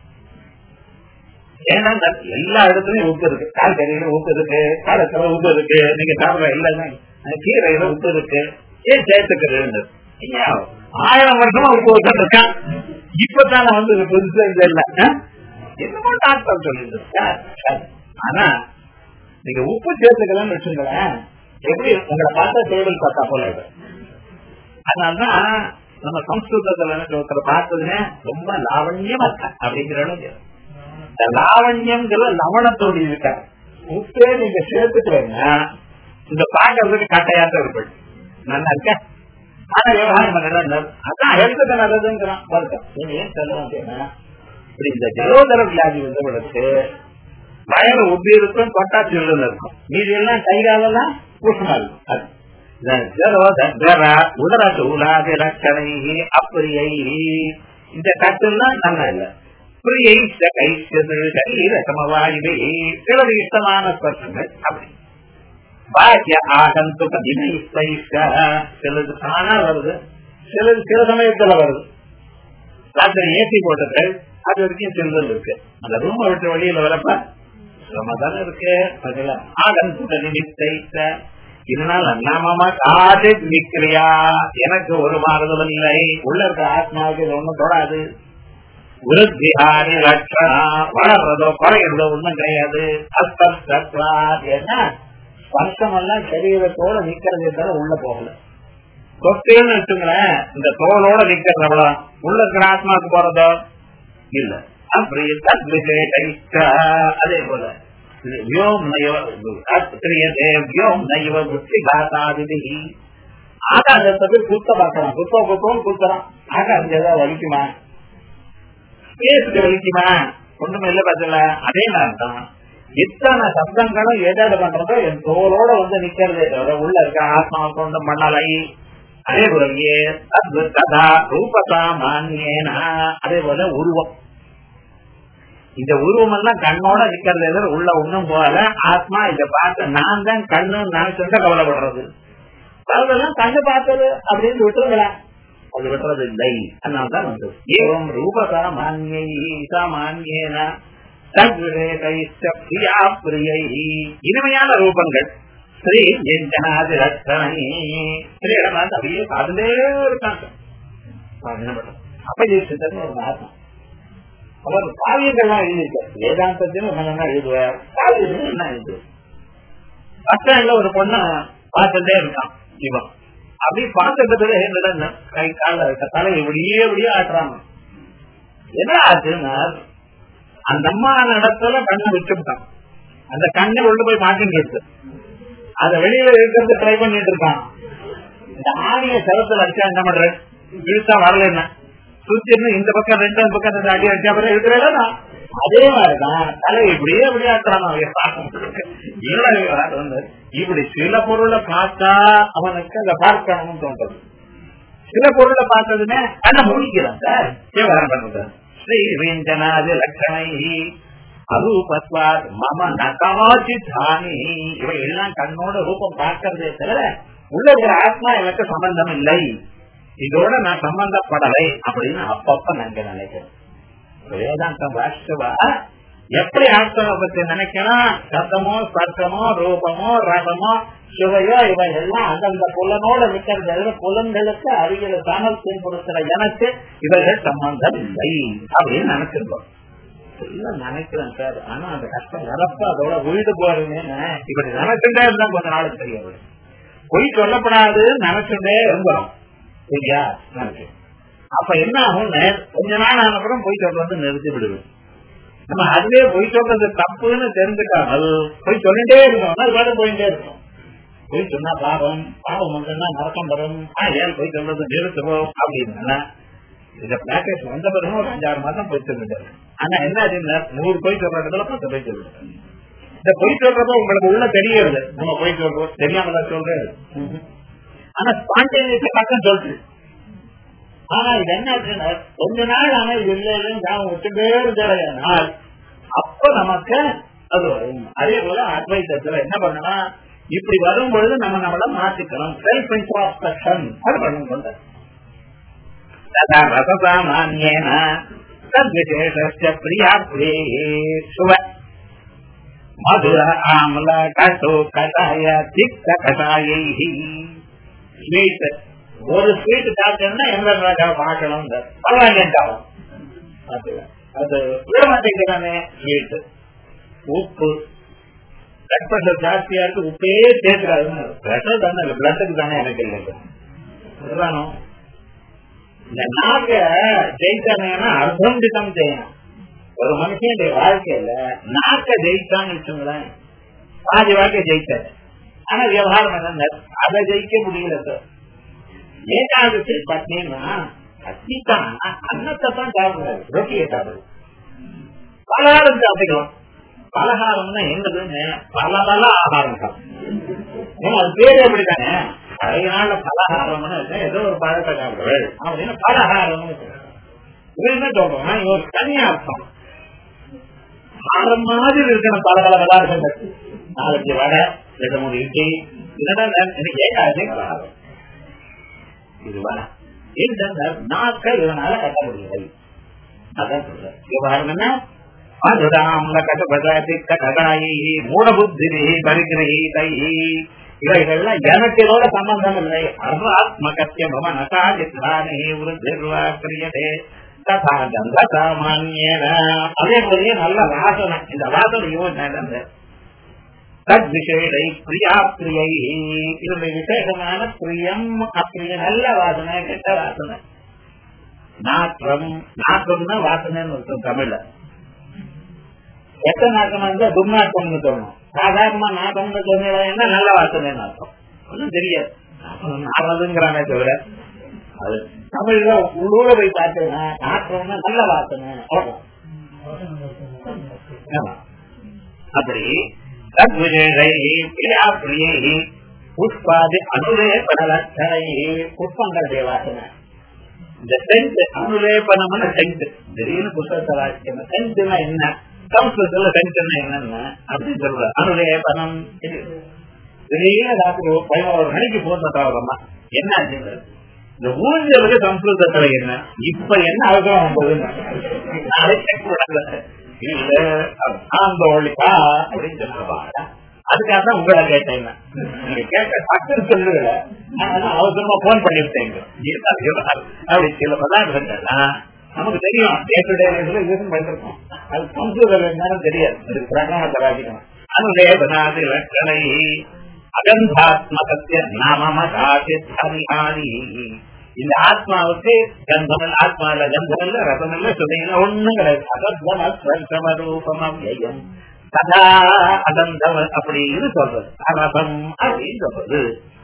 ஏன்னா எல்லா இடத்துலயும் உப்பு இருக்கு, காய்கறியில உப்பு இருக்கு, காலத்துல உப்பு இருக்கு, நீங்க சாப்பிட எல்லாமே கீரையில உப்பு இருக்கு, ஏன் சேர்த்துக்கிறது? 1000 வருஷமா உப்பு வச்சிருக்கான், இப்பதான வந்து புதுசா இல்ல என்னமோ டாக்டர் சொல்லிட்டு. ஆனா நீங்க உப்பு சேர்த்துக்கலாம்னு வச்சுங்களேன், எப்படி உங்களை பார்த்தா டேபிள் பார்த்தா போல. அதனாலதான் நம்ம சம்ஸ்கிருதத்துல ஒருத்தரை பார்த்ததுன்னு ரொம்ப லாவண்யமா இருக்க அப்படிங்கிற லாவண்யம்ங்கிற லவணத்தோடு இருக்க. உப்பே நீங்க சேர்த்துக்கிறீங்கன்னா இந்த பாக்கிறதுக்கு கட்டையாட்டம் இருக்கு, நல்லா இருக்க. ஆனா விவகாரம் பண்ண அதான் ஹெல்த்துக்கு நல்லதுங்கிறான். நீங்க ஏன் சொல்லணும் அப்படின்னா இப்படி இந்த ஜலோதர வியாதி வந்தவங்களுக்கு வயறு உப்பி இருக்கும், கொட்டா சில்லுன்னு இருக்கும், மீதி எல்லாம் கை காலெல்லாம் பூசமா இருக்கும். அப்படியை இந்த கட்டுலாம் நல்லா இல்ல. சிலது இஷ்டமான ஸ்பர்சங்கள் அப்படி பாக்கிய ஆகந்துக சிலது தானா வருது, சிலது சில சமயத்துல வருது. ராத்திரி ஏசி போட்டது அது வரைக்கும் செல்வது இருக்கு, அந்த ரூமை விட்டு வெளியில வரப்ப தானே இருக்கு. ஆகந்துக நிமித்த இதனால நாம காது நிக்கிறியா எனக்கு ஒரு மாறுதல் இல்லை, உள்ள இருக்க ஆத்மாவுக்கு இது ஒண்ணும் தொடாது. விருத்திஹாரி லட்சணா வளர்றதோ குறைகிறதோ ஒண்ணும் கிடையாது. ஸ்பர்ஷம் எல்லாம் சரீரத்தோட நிக்கிறதே தவிர உள்ள போகல. சொத்தேன்னு வச்சுங்களேன், இந்த தோளோட நிக்கிறது அவ்வளவு, உள்ள இருக்கிற ஆத்மாவுக்கு போறதோ இல்ல. அதே போல ஆகாசத்துக்கு குத்த பாக்கலாம், குத்தம் குத்துறான். ஆகாசம் ஏதாவது வலிக்குமா, பேசுக்கு வலிக்குமா, ஒண்ணுமே இல்ல. பார்த்தல அதே நேரம் இத்தனை சப்தங்களும் ஏதாவது பண்றதோ என் தோளோட வந்து நிக்கிறதே தவிர உள்ள இருக்க ஆத்மாவை கொண்டு மண்ணலை. அதே போலயே ரூபசாமான்யேனா அதே போல உருவம், இந்த உருவம் எல்லாம் கண்ணோட நிக்கிறது உள்ள ஒண்ணும் போல. ஆத்மா இதை பார்த்து நான் தான் கண்ணு நினைச்சுட்டு கவலைப்படுறது, அதெல்லாம் கண்ணு பார்த்தது அப்படின்னு விட்டுருங்களேன், அது விட்டுறது இல்லை. அதனால்தான் வந்து ஏவம் ரூபசாமான்யேன இனிமையான ரூபங்கள் ஸ்ரீ ஜனாதி ரத்தனை அப்படியே பார்த்துட்டே இருக்காங்க. அப்ப ஒரு ஆத்மா அவர் காவியங்கள்லாம் எழுதியிருக்கார், வேதாந்தத்திலும் எழுதுவார், காவியம் என்ன எழுதுவார். பட்டன்ல ஒரு பொண்ணு பார்த்துட்டே இருக்கான் இவன், அப்படி பார்த்துட்டு கை கால தலை இப்படியே இப்படியே ஆட்டுறாங்க. என்ன ஆச்சுன்னா அந்த அம்மா இடத்துல கண்ணை வச்சுட்டான், அந்த கண்ணை கொண்டு போய் மாட்டின்னு இருக்கு, அத வெளியில இருக்கிறது ட்ரை பண்ணிட்டு இருக்கான். இந்த ஆணிய செலத்துல அடிச்சா என்ன பண்ற, இழுத்தா வரல என்ன சுத்தி இந்த பக்கம் ரெண்டு பக்கம் அடி அடிச்சா பிறகு இருக்கிறதா. அதே மாதிரிதான் தலை இப்படியே இப்படியே ஆட்டுறான். இப்படி சில பொருளை பார்த்தா அவனுக்கு அதை பார்க்கணும்னு தோன்றது, சில பொருளை பார்த்ததுமே கண்ணை முடிக்கிறான். சார் விவகாரம் பண்றது ஸ்ரீரஞ்சனாதி லட்சணை அரூபத்வாத் மம நகாச்சிதானி இவை எல்லாம் கண்ணோட ரூபம் பார்க்கறதே தவிர உள்ள இருக்கிற ஆத்மா எனக்கு சம்பந்தம் இல்லை, இதோட நான் சம்பந்தப்படலை அப்படின்னு அப்பப்ப நாங்க நினைக்கிறேன். வேதாந்தம் வாஷ்டவா எப்படி ஆத்மாவை பத்தி நினைக்கணும், சத்தமோ ஸ்பர்சமோ ரூபமோ ரசமோ சுவையோ இவை எல்லாம் அந்தந்த புலனோட இருக்கிறது, புலன்களுக்கு அறிவியல் சாமர்த்தியம் கொடுக்கிற எனக்கு இவர்கள் சம்பந்தம் இல்லை அப்படின்னு நினைச்சிருக்கோம். நினைக்கிறேன் சார், ஆனா அந்த கஷ்டம் வரப்ப அதோட உயிடு போறதுன்னு இப்படி நினைச்சுட்டே இருந்தா கொஞ்ச நாள் தெரியும். பொய் சொல்லப்படாது நினைச்சுட்டே இருந்தோம் சரியா நினைச்சு. அப்ப என்ன ஆகும், கொஞ்ச நாள் ஆனப்புறம் பொய் சொல்றது நிறுத்தி விடுவேன். நம்ம அதுவே பொய் சொல்றது தப்புன்னு தெரிஞ்சுக்காமல் பொய் சொல்லிட்டே இருக்கோம், அது பாட்டு போயிட்டே இருக்கும். பொய் சொன்னா பாவம், பாவம் வந்தா நரக்கம் வரும், ஏன் பொய் சொல்றது நிறுத்துவோம் அப்படின்னா இந்த பேக்கேஜ் வந்த பிறகு ஒரு 5-6 மாதம் பொய் சொல்லிட்டாரு. ஆனா என்ன 100 பொய் சொல்றதுல 10 பொய் சொல்லிட்டாரு. இந்த பொய் சொல்றப்ப உங்களுக்கு உள்ள தெரியாது, நம்ம பொய் சொல்றோம் தெரியாமதான் சொல்றேன். ஆனா ஸ்பான்டேனியஸா பக்கம் சொல்றது. ஆனா இது என்ன கொஞ்ச நாள் ஆனா இது இல்லைன்னு விட்டுட்டே இருந்தால் அப்ப நமக்கு அது வரும். அதே போல அத்வைதத்துல என்ன பண்ணணும், இப்படி வரும் பொழுது நம்ம நம்மள மாற்றிக்கணும், செல்ஃப் இன்ட்ராஸ்பெக்ஷன் அது பண்ணணும். ரசசாமான்யேன தத்விசேஷஸ்ய பிரியா சுவ மதுர ஆம்ல கசோ கஷாய திக்த கஷாயைஹி. ஸ்வீட் ஒரு ஸ்வீட் சாப்பிட்டோம்னா எந்த ராஜாவை பார்க்கணும் பரவாயில்லைன்றாலும் அது விட மாட்டேங்கிறானே. ஸ்வீட் உப்பு பிளட் பிரஷர் ஜாஸ்தியா இருக்கு, உப்பே சேர்க்கிறாருன்னு பிரஷர் தானே இல்லை, பிளட்டுக்கு தானே எனக்கு இல்லைங்க. இந்த நாக்க ஜெயிச்சாங்கன்னா அர்த்தம் திட்டம் செய்யணும். ஒரு மனுஷனுடைய வாழ்க்கையில நாக்க ஜெயிச்சான்னு வச்சுங்களேன், பாதி வாழ்க்கை ஜெயிச்சாரு. ஆனா விவகாரம் என்ன, அதை ஜெயிக்க முடியல சார். ஏகாதசி பத்னின்னா பத்னிதான் அன்னத்தை தான் சாப்பிடுறாரு, ரொட்டியை சாப்பிடுறது. பலகாரம் சாப்பிடலாம். பலகாரம்னா என்னதுன்னு பல பல ஆகாரம் சாப்பிடும். அது பேரு எப்படித்தானே பழைய நாள்ல பலகாரம்னு ஏதோ ஒரு பழத்தை சாப்பிடுறது அப்படின்னு பலகாரம் என்ன சொல்றோம்னா ஒரு தனியா அர்த்தம். ஆரம் மாதிரி இருக்கணும் பல பல பதார்த்தங்கள். 4 வடை, 2-3 இட்லி, இதெல்லாம் ஏகாதசி பலகாரம். இது வர நாட்கள் இதனால கட்ட முடியாது. அதான் சொல்ற விவகாரம் என்ன, மூடபுத்தி பரிகிரகி தை இவைகள்லாம் எனக்கோட சம்பந்தம் இல்லை. அர்வாத்மகத்திய பவனகாதித்ரானே விருத்திர்வாக்கிரியதே ததா கந்த சாமான்யேன. அதே போலயே நல்ல வாசனை. இந்த வாசனையும் நடந்த தத் விஷயை பிரியா பிரியை, இதனுடைய விசேஷமான பிரியம் அப்பிரிய நல்ல வாசனை, கெட்ட வாசனை. நாற்றம், நாற்றம்னா வாசனைன்னு இருக்கும் தமிழ்ல. எத்தனை நாட்டம் இருந்தா துர்நாற்றம்னு சொல்லணும். சாதாரணமா நாட்டம்னு சொன்னா நல்ல வாசனைன்னு அர்த்தம். ஒன்னும் தெரியாது நாடுறதுங்கிறானே தவிர அது தமிழ்ல உள்ளூர போய் பார்த்தீங்கன்னா நாற்றம்னா நல்ல வாசனை. அப்படி புஷ்பாதி அனுலேபனலட்சணை, புஷ்பங்களுடைய வாசனை. இந்த சென்ட் அனுலேபனம்னு சென்ட் திடீர்னு புஷ்பத்தை வாசிக்கணும். சென்ட்னா என்ன, சம்ஸ்கிருதத்துல சென்ட்னா என்னன்னு அப்படின்னு சொல்ற. அனுலேபனம் திடீர்னு ராத்திரி 11 மணிக்கு போன தவறமா என்ன ஆச்சு, இந்த ஊஞ்சலுக்கு சம்ஸ்கிருதத்துல என்ன, இப்ப என்ன அவசரம் வந்ததுன்னு இல்ல ஆந்தோழிக்கா அப்படின்னு சொல்லுவாங்க. அதுக்காக தான் உங்களை கேட்டேன். நீங்க கேட்க டக்குன்னு சொல்லுவீங்க, அவசரமா போன் பண்ணிவிட்டேங்க. அப்படி சில பதார்த்தங்கள்லாம் நமக்கு தெரியும், டே டு டே யூஸ் பண்ணிருக்கோம். அது சம்ஸ்கிருதம் நேரம் தெரியாது, அதுக்கு பிரகடனத்தை வாசிக்கணும். அனுலேபனாதி லட்சணை அகந்தாத்மகத்திய நாமமதாதி. இந்த ஆத்மாவுக்கு கந்தம் இல்ல, ஆத்மாவில கந்தம் இல்ல, ரசம் இல்ல, சுதையில ஒண்ணும் கிடையாது. சதா அகந்தம் அப்படின்னு சொல்றது, ரசம் அப்படின்னு சொல்றது.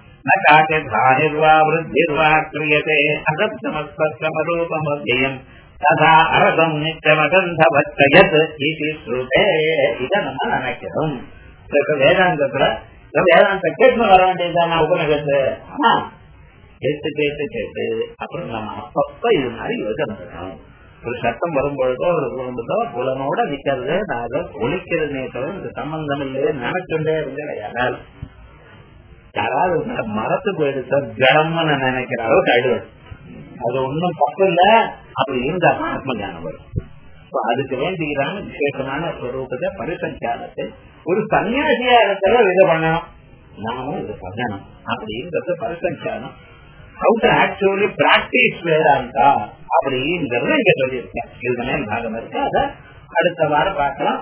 ததா அரசம் நிச்சமகந்தவச்சயத் இதை நம்ம நினைக்கிறோம். வேதாந்தத்துல வேதாந்த கேட்டு வர வேண்டியதுதான் உபநிஷத்து. கேட்டு கேட்டு கேட்டு அப்புறம் நம்ம அப்பப்ப இது மாதிரி யோசனை பண்ணணும். ஒரு சட்டம் வரும்பொழுதோ ஒரு குடும்பத்தோ புலனோட நிக்கிறது, நாங்க ஒழிக்கிறதுனே தவிர இந்த சம்பந்தம் இல்லையே நினைச்சுட்டே இருந்தேன். யாராவது மரத்துக்கு எடுத்த ஜடம்னு நினைக்கிற அளவுக்கு ஆயிடுவது, அது ஒன்னும் தப்பு இல்ல. அப்படி இருந்தா ஆத்ம ஞானம் வரும். அதுக்கு வேண்டியதான விசேஷமான ஸ்வரூபத்தை பரிசஞ்சாரத்தை ஒரு சன்னியாசியா இருக்கிற இதை பண்ணணும், நாமும் இது பண்ணணும் அப்படிங்கிறது பரிசஞ்சாரம். How to actually practice Vedanta அப்படிங்கறத இங்க சொல்லியிருக்கேன். இதுக்கு மேல் பாகம் இருக்கு, அதை அடுத்த வாரம் பார்க்கலாம்.